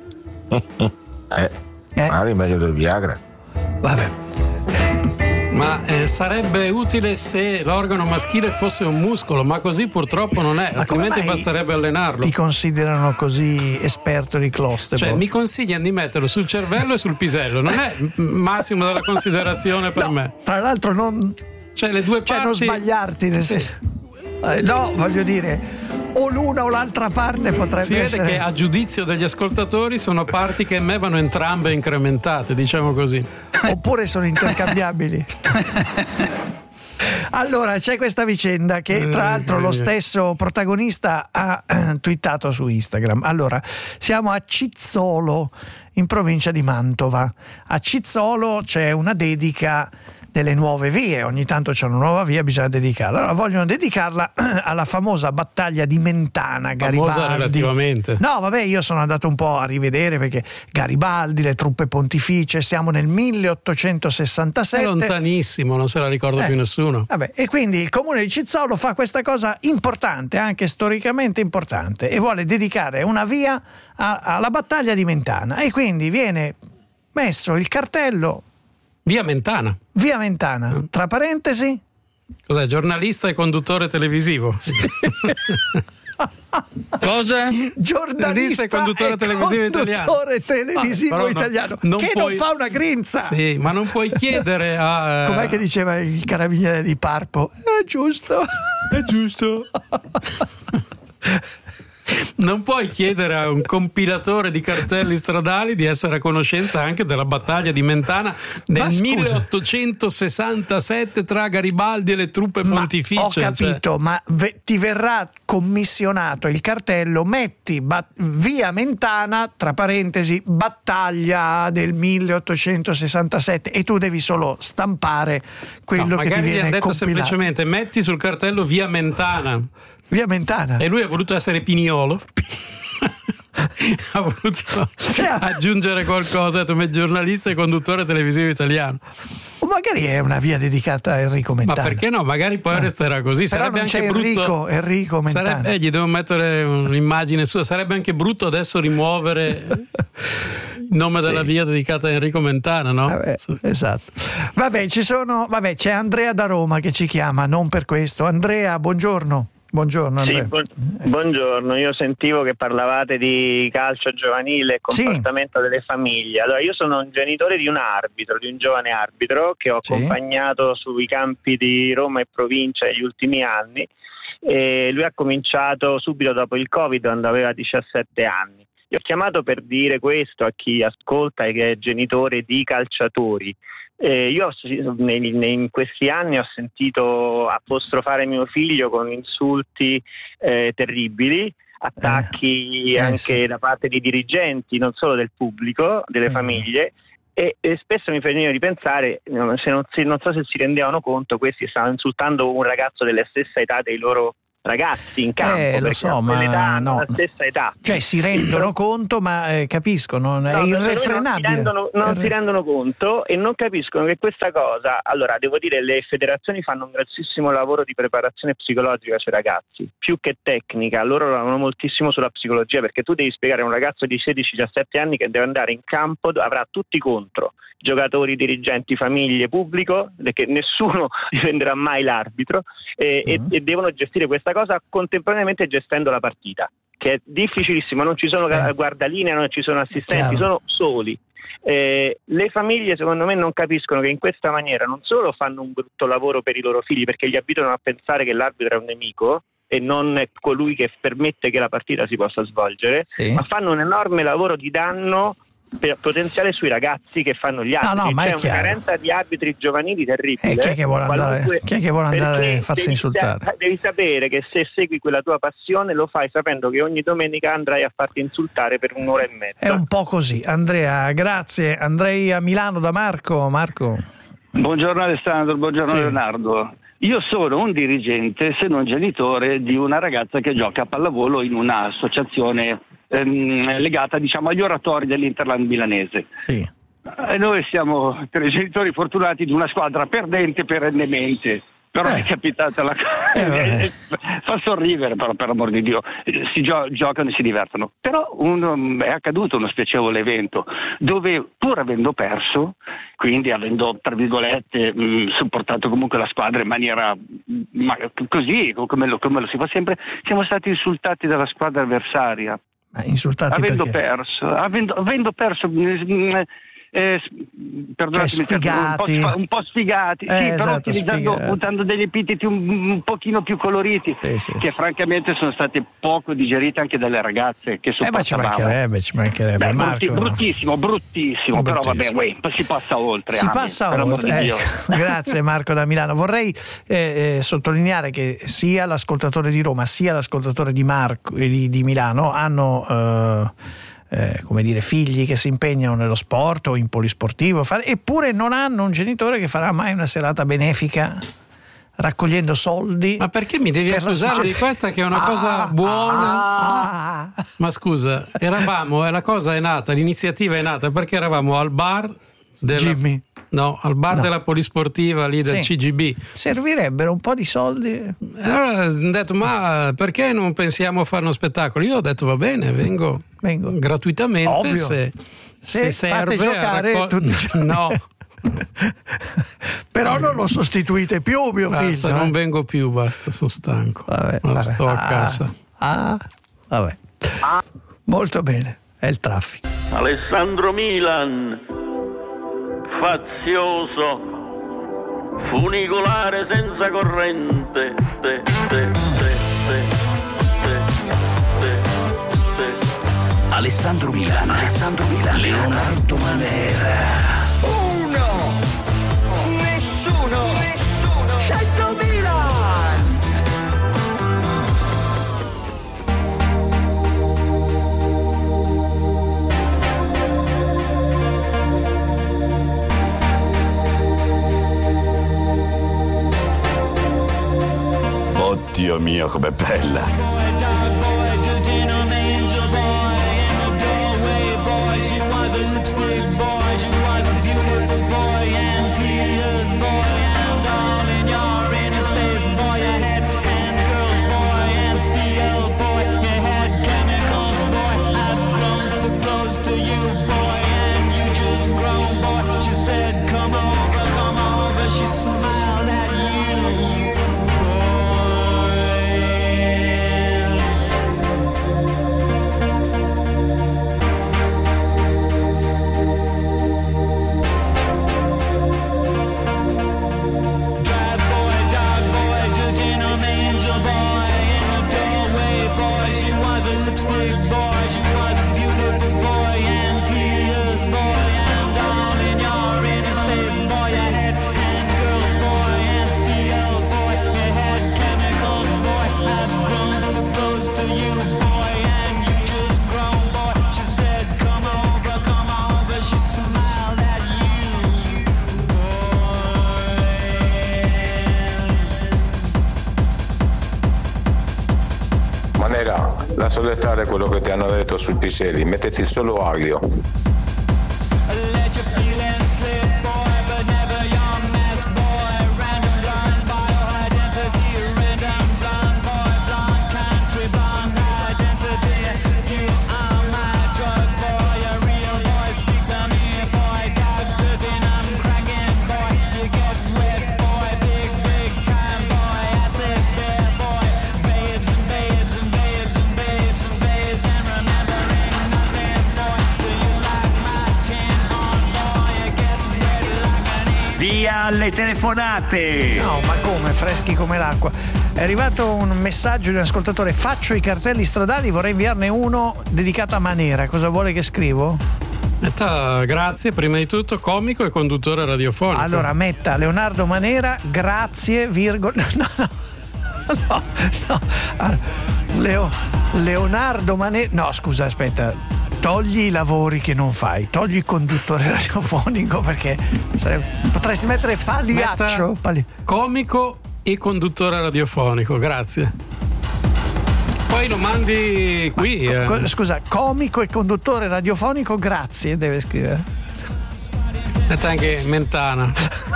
magari meglio del Viagra. Vabbè. Ma sarebbe utile se l'organo maschile fosse un muscolo, ma così purtroppo non è, altrimenti basterebbe allenarlo. Ti considerano così esperto di Clostebol? Cioè, mi consigliano di metterlo sul cervello e sul pisello, non è massimo della considerazione per me. Tra l'altro non... Cioè, le due parti... non sbagliarti, nel senso... no, voglio dire... o l'una o l'altra parte potrebbe essere. Si vede che a giudizio degli ascoltatori sono parti che a me vanno entrambe incrementate, diciamo così. Oppure sono intercambiabili. Allora, c'è questa vicenda che tra l'altro lo stesso protagonista ha twittato su Instagram. Allora, siamo a Cizzolo, in provincia di Mantova. A Cizzolo c'è una dedica delle nuove vie, ogni tanto c'è una nuova via, bisogna dedicarla. Allora vogliono dedicarla alla famosa battaglia di Mentana, Garibaldi. Famosa relativamente. No, vabbè, io sono andato un po' a rivedere, perché Garibaldi, le truppe pontificie, siamo nel 1867. È lontanissimo, non se la ricorda più nessuno. Vabbè, e quindi il comune di Cizzolo fa questa cosa importante, anche storicamente importante, e vuole dedicare una via alla battaglia di Mentana, e quindi viene messo il cartello Via Mentana. Via Mentana, tra parentesi. Cos'è, giornalista e conduttore televisivo? Cosa? Giornalista e conduttore televisivo italiano. Che non fa una grinza. Sì, ma non puoi chiedere a... Com'è che diceva il carabiniere di Parpo? È giusto. È giusto. Non puoi chiedere a un compilatore di cartelli stradali di essere a conoscenza anche della battaglia di Mentana del 1867 tra Garibaldi e le truppe pontificie. Ho capito, ma ti verrà commissionato il cartello, metti via Mentana, tra parentesi, battaglia del 1867, e tu devi solo stampare quello che ti viene detto compilato. Semplicemente metti sul cartello Via Mentana. Via Mentana. E lui ha voluto essere Pignolo. Ha voluto aggiungere qualcosa, ha detto: me giornalista e conduttore televisivo italiano. O magari è una via dedicata a Enrico Mentana. Ma perché no? Magari poi resterà così. Però sarebbe non anche c'è brutto. Enrico Mentana. Gli devo mettere un'immagine sua. Sarebbe anche brutto adesso rimuovere il nome della via dedicata a Enrico Mentana, no? Vabbè, esatto. Vabbè, c'è Andrea da Roma che ci chiama, non per questo. Andrea, buongiorno. Buongiorno Andrea. Sì, buongiorno, io sentivo che parlavate di calcio giovanile e comportamento delle famiglie. Allora, io sono un genitore di un giovane arbitro che ho accompagnato sui campi di Roma e provincia negli ultimi anni, e lui ha cominciato subito dopo il Covid, quando aveva 17 anni. Io ho chiamato per dire questo a chi ascolta e che è genitore di calciatori. Io in questi anni ho sentito apostrofare mio figlio con insulti terribili, attacchi anche da parte di dirigenti, non solo del pubblico, delle famiglie, e spesso mi veniva di pensare, non so se si rendevano conto, questi stavano insultando un ragazzo della stessa età dei loro ragazzi in campo, lo so, ma no, la stessa età. Cioè si rendono conto, ma capiscono, è irrefrenabile. Non si rendono conto e non capiscono che questa cosa, allora devo dire, le federazioni fanno un grossissimo lavoro di preparazione psicologica sui ragazzi, più che tecnica. Loro lavorano moltissimo sulla psicologia, perché tu devi spiegare a un ragazzo di 16-17 anni che deve andare in campo, avrà tutti contro, giocatori, dirigenti, famiglie, pubblico, perché nessuno difenderà mai l'arbitro, e devono gestire questa cosa contemporaneamente gestendo la partita, che è difficilissimo. Non ci sono guardalinee, non ci sono assistenti, sono soli. Le famiglie secondo me non capiscono che in questa maniera non solo fanno un brutto lavoro per i loro figli, perché li abituano a pensare che l'arbitro è un nemico, e non colui che permette che la partita si possa svolgere, ma fanno un enorme lavoro di danno potenziale sui ragazzi che fanno gli arbitri. Ma c'è è chiaro. una carenza di arbitri giovanili terribile. Chi è che vuole andare a farsi insultare? Devi sapere che se segui quella tua passione lo fai sapendo che ogni domenica andrai a farti insultare per un'ora e mezza. È un po' così. Andrea, grazie. Andrei a Milano da Marco. Buongiorno Alessandro, buongiorno Leonardo. Io sono un dirigente, se non genitore, di una ragazza che gioca a pallavolo in un'associazione legata, diciamo, agli oratori dell'Interland milanese. Sì. E noi siamo tra i genitori fortunati di una squadra perdente perennemente. Però è capitata la cosa, fa sorridere, però, per amor di Dio, si giocano e si divertono. Però è accaduto uno spiacevole evento dove, pur avendo perso, quindi avendo, tra virgolette, supportato comunque la squadra in maniera così, come lo si fa sempre, siamo stati insultati dalla squadra avversaria. Insultati avendo perché? Avendo perso. Perdonatemi, sfigati. Un po' sfigati, però utilizzando degli epiteti un pochino più coloriti, che francamente sono stati poco digeriti anche dalle ragazze che sopportavamo. Ci mancherebbe. Marco. Bruttissimo, però vabbè, si passa oltre. Grazie Marco da Milano. Vorrei sottolineare che sia l'ascoltatore di Roma sia l'ascoltatore di Milano hanno figli che si impegnano nello sport o in polisportivo, eppure non hanno un genitore che farà mai una serata benefica raccogliendo soldi. Ma perché mi devi accusare di questa che è una cosa buona? Ma scusa, la cosa è nata, l'iniziativa è nata perché eravamo al bar Jimmy. No, al bar della polisportiva lì del CGB. Servirebbero un po' di soldi. Allora ho detto, ma perché non pensiamo a fare uno spettacolo? Io ho detto, va bene, vengo. Gratuitamente. Ovvio. Se serve giocare, no. Però non lo sostituite più, mio figlio. Non vengo più, basta, sono stanco. Sto a casa. Vabbè. Molto bene, è il traffico. Alessandro Milan, fazioso, funicolare senza corrente, Alessandro Milan, Leonardo Manera. 1, nessuno, 100 Milan. Oddio mio, com'è bella! Lascia fare quello che ti hanno detto sui piselli, mettiti solo aglio. Alle telefonate. No, ma come, freschi come l'acqua. È arrivato un messaggio di un ascoltatore: faccio i cartelli stradali, vorrei inviarne uno dedicato a Manera. Cosa vuole che scrivo? Grazie, prima di tutto comico e conduttore radiofonico. Allora metta Leonardo Manera, grazie, virgola. Leonardo Manera. No, scusa, aspetta. Togli i lavori che non fai, togli il conduttore radiofonico, perché potresti mettere Pagliaccio. Comico e conduttore radiofonico, grazie. Poi lo mandi qui. Scusa, comico e conduttore radiofonico, grazie, deve scrivere. Metta anche Mentana.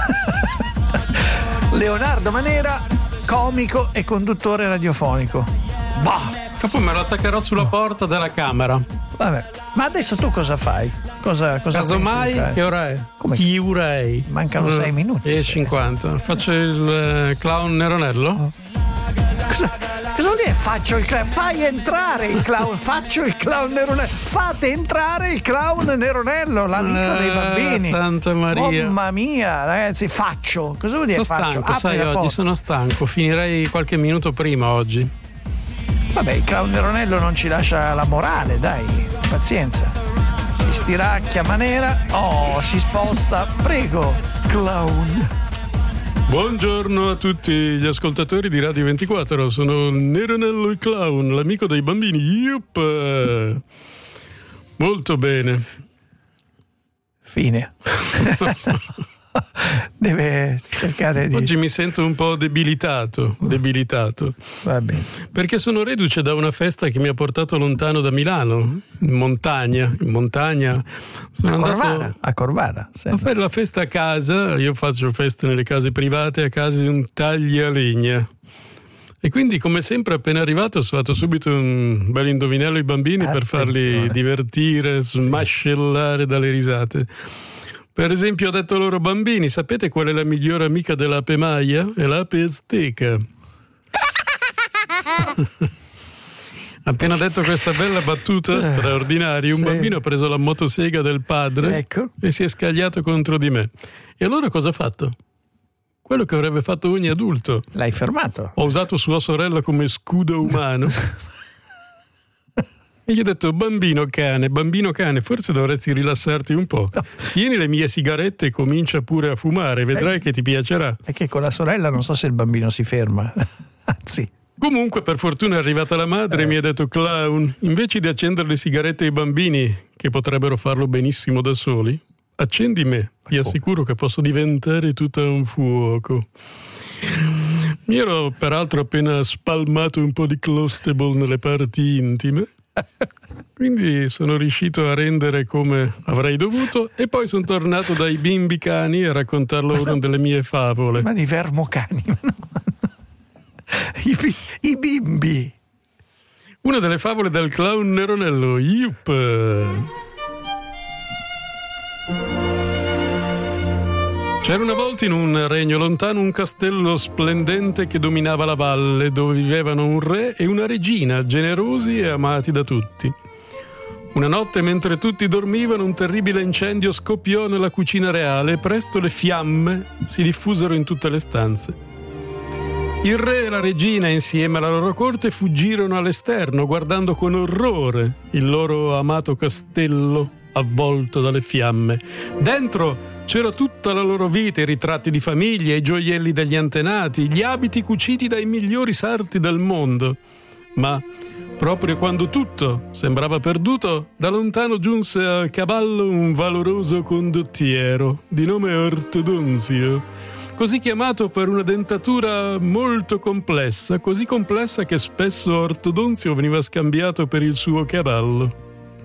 Leonardo Manera, comico e conduttore radiofonico. Bah! Dopo me lo attaccherò sulla porta della camera. Vabbè, ma adesso tu cosa fai? Cosa Casomai, che ora è? Come? Che ora è? Mancano 6 minuti. E 50. Faccio il clown Neronello? Cosa vuol dire faccio il clown? Fai entrare il clown, faccio il clown Neronello. Fate entrare il clown Neronello, l'amico dei bambini. Santa Maria. Mamma mia, ragazzi, faccio. Cosa vuol dire sono faccio? Stanco, sai, oggi sono stanco, finirei qualche minuto prima oggi. Vabbè, il clown Neronello non ci lascia la morale, dai, pazienza. Si stiracchia Manera, si sposta, prego, clown. Buongiorno a tutti gli ascoltatori di Radio 24, sono Neronello il clown, l'amico dei bambini. Yup. Molto bene. Fine. Deve cercare di... Oggi mi sento un po' debilitato. Va bene. Perché sono reduce da una festa che mi ha portato lontano da Milano, in montagna. Sono andato a Corvara a fare la festa a casa. Io faccio feste nelle case private, a casa di un taglialegna. E quindi, come sempre, appena arrivato, ho fatto subito un bel indovinello ai bambini per farli divertire, smascellare dalle risate. Per esempio, ho detto loro: bambini, sapete qual è la migliore amica dell'ape Maia? È l'ape azteca. Appena detto questa bella battuta straordinaria, un bambino ha preso la motosega del padre e si è scagliato contro di me. E allora cosa ho fatto? Quello che avrebbe fatto ogni adulto. L'hai fermato? Ho usato sua sorella come scudo umano. E gli ho detto: bambino cane, forse dovresti rilassarti un po'. Tieni le mie sigarette e comincia pure a fumare, vedrai che ti piacerà. È che con la sorella non so se il bambino si ferma. Anzi. Comunque, per fortuna è arrivata la madre e mi ha detto: clown, invece di accendere le sigarette ai bambini, che potrebbero farlo benissimo da soli, accendi me, ti assicuro che posso diventare tutto un fuoco. Mi ero peraltro appena spalmato un po' di Clostebol nelle parti intime. Quindi sono riuscito a rendere come avrei dovuto e poi sono tornato dai bimbi cani a raccontar loro una delle mie favole. Ma di vermocani? I bimbi. Una delle favole del clown Neronello. Yup. C'era una volta in un regno lontano un castello splendente che dominava la valle, dove vivevano un re e una regina, generosi e amati da tutti. Una notte, mentre tutti dormivano, un terribile incendio scoppiò nella cucina reale e presto le fiamme si diffusero in tutte le stanze. Il re e la regina, insieme alla loro corte, fuggirono all'esterno, guardando con orrore il loro amato castello avvolto dalle fiamme. Dentro c'era tutta la loro vita, i ritratti di famiglia, i gioielli degli antenati, gli abiti cuciti dai migliori sarti del mondo. Ma proprio quando tutto sembrava perduto, da lontano giunse a cavallo un valoroso condottiero di nome Ortodonzio, così chiamato per una dentatura molto complessa, così complessa che spesso Ortodonzio veniva scambiato per il suo cavallo.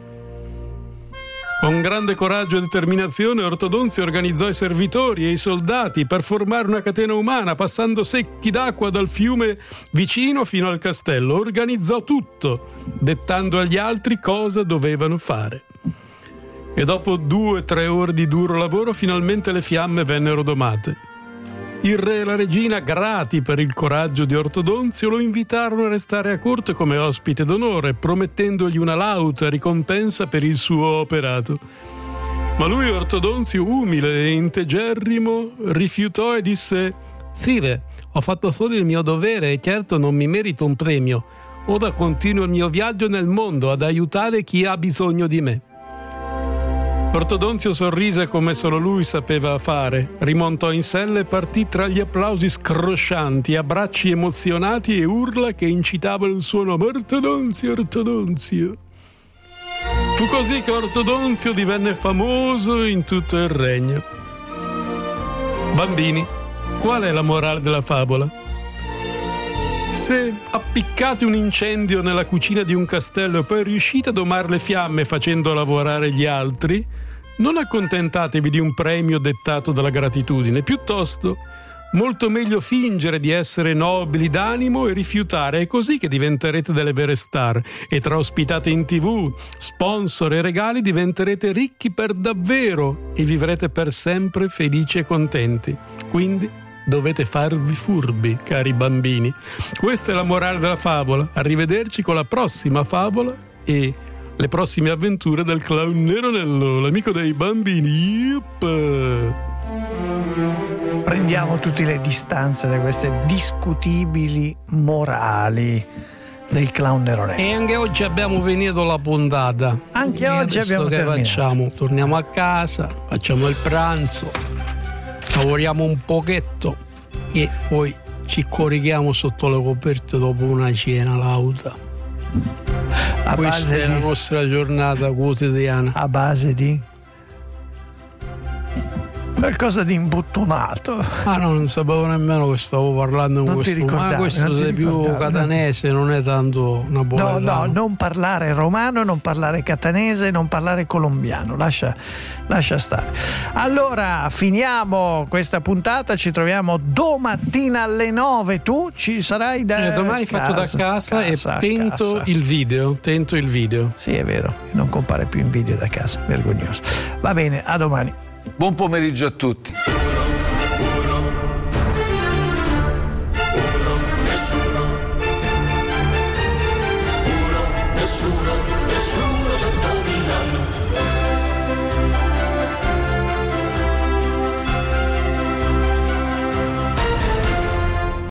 Con grande coraggio e determinazione Ortodonzio organizzò i servitori e i soldati per formare una catena umana, passando secchi d'acqua dal fiume vicino fino al castello. Organizzò tutto, dettando agli altri cosa dovevano fare. E dopo 2-3 ore di duro lavoro, finalmente le fiamme vennero domate. Il re e la regina, grati per il coraggio di Ortodonzio, lo invitarono a restare a corte come ospite d'onore, promettendogli una lauta ricompensa per il suo operato. Ma lui, Ortodonzio, umile e integerrimo, rifiutò e disse: «Sire, Ho fatto solo il mio dovere e certo non mi merito un premio. Ora continuo il mio viaggio nel mondo ad aiutare chi ha bisogno di me. Ortodonzio sorrise come solo lui sapeva fare, rimontò in sella e partì tra gli applausi scroscianti, abbracci emozionati e urla che incitavano il suo nome: Ortodonzio, Ortodonzio. Fu così che Ortodonzio divenne famoso in tutto il regno. Bambini, qual è la morale della favola? Se appiccate un incendio nella cucina di un castello e poi riuscite a domare le fiamme facendo lavorare gli altri, non accontentatevi di un premio dettato dalla gratitudine, piuttosto molto meglio fingere di essere nobili d'animo e rifiutare, è così che diventerete delle vere star e tra ospitate in TV, sponsor e regali diventerete ricchi per davvero e vivrete per sempre felici e contenti. Quindi dovete farvi furbi, cari bambini. Questa è la morale della favola. Arrivederci con la prossima favola e le prossime avventure del clown Neronello, l'amico dei bambini. Yup. Prendiamo tutte le distanze da queste discutibili morali del clown Neronello. E anche oggi abbiamo finito la puntata. Anche oggi abbiamo terminato. Facciamo? Torniamo a casa, facciamo il pranzo, lavoriamo un pochetto e poi ci corichiamo sotto le coperte dopo una cena lauta. Questa è la nostra giornata quotidiana. A base di qualcosa di imbottonato. Ah no, non sapevo nemmeno che stavo parlando con questo. Ma questo sei più catanese, non è tanto napoletano. No, non parlare romano, non parlare catanese, non parlare colombiano. Lascia stare. Allora, finiamo questa puntata, ci troviamo domattina alle 9. Tu ci sarai da domani casa, faccio da casa e tento il video. Sì, è vero, non compare più in video da casa, vergognoso. Va bene, a domani. Buon pomeriggio a tutti.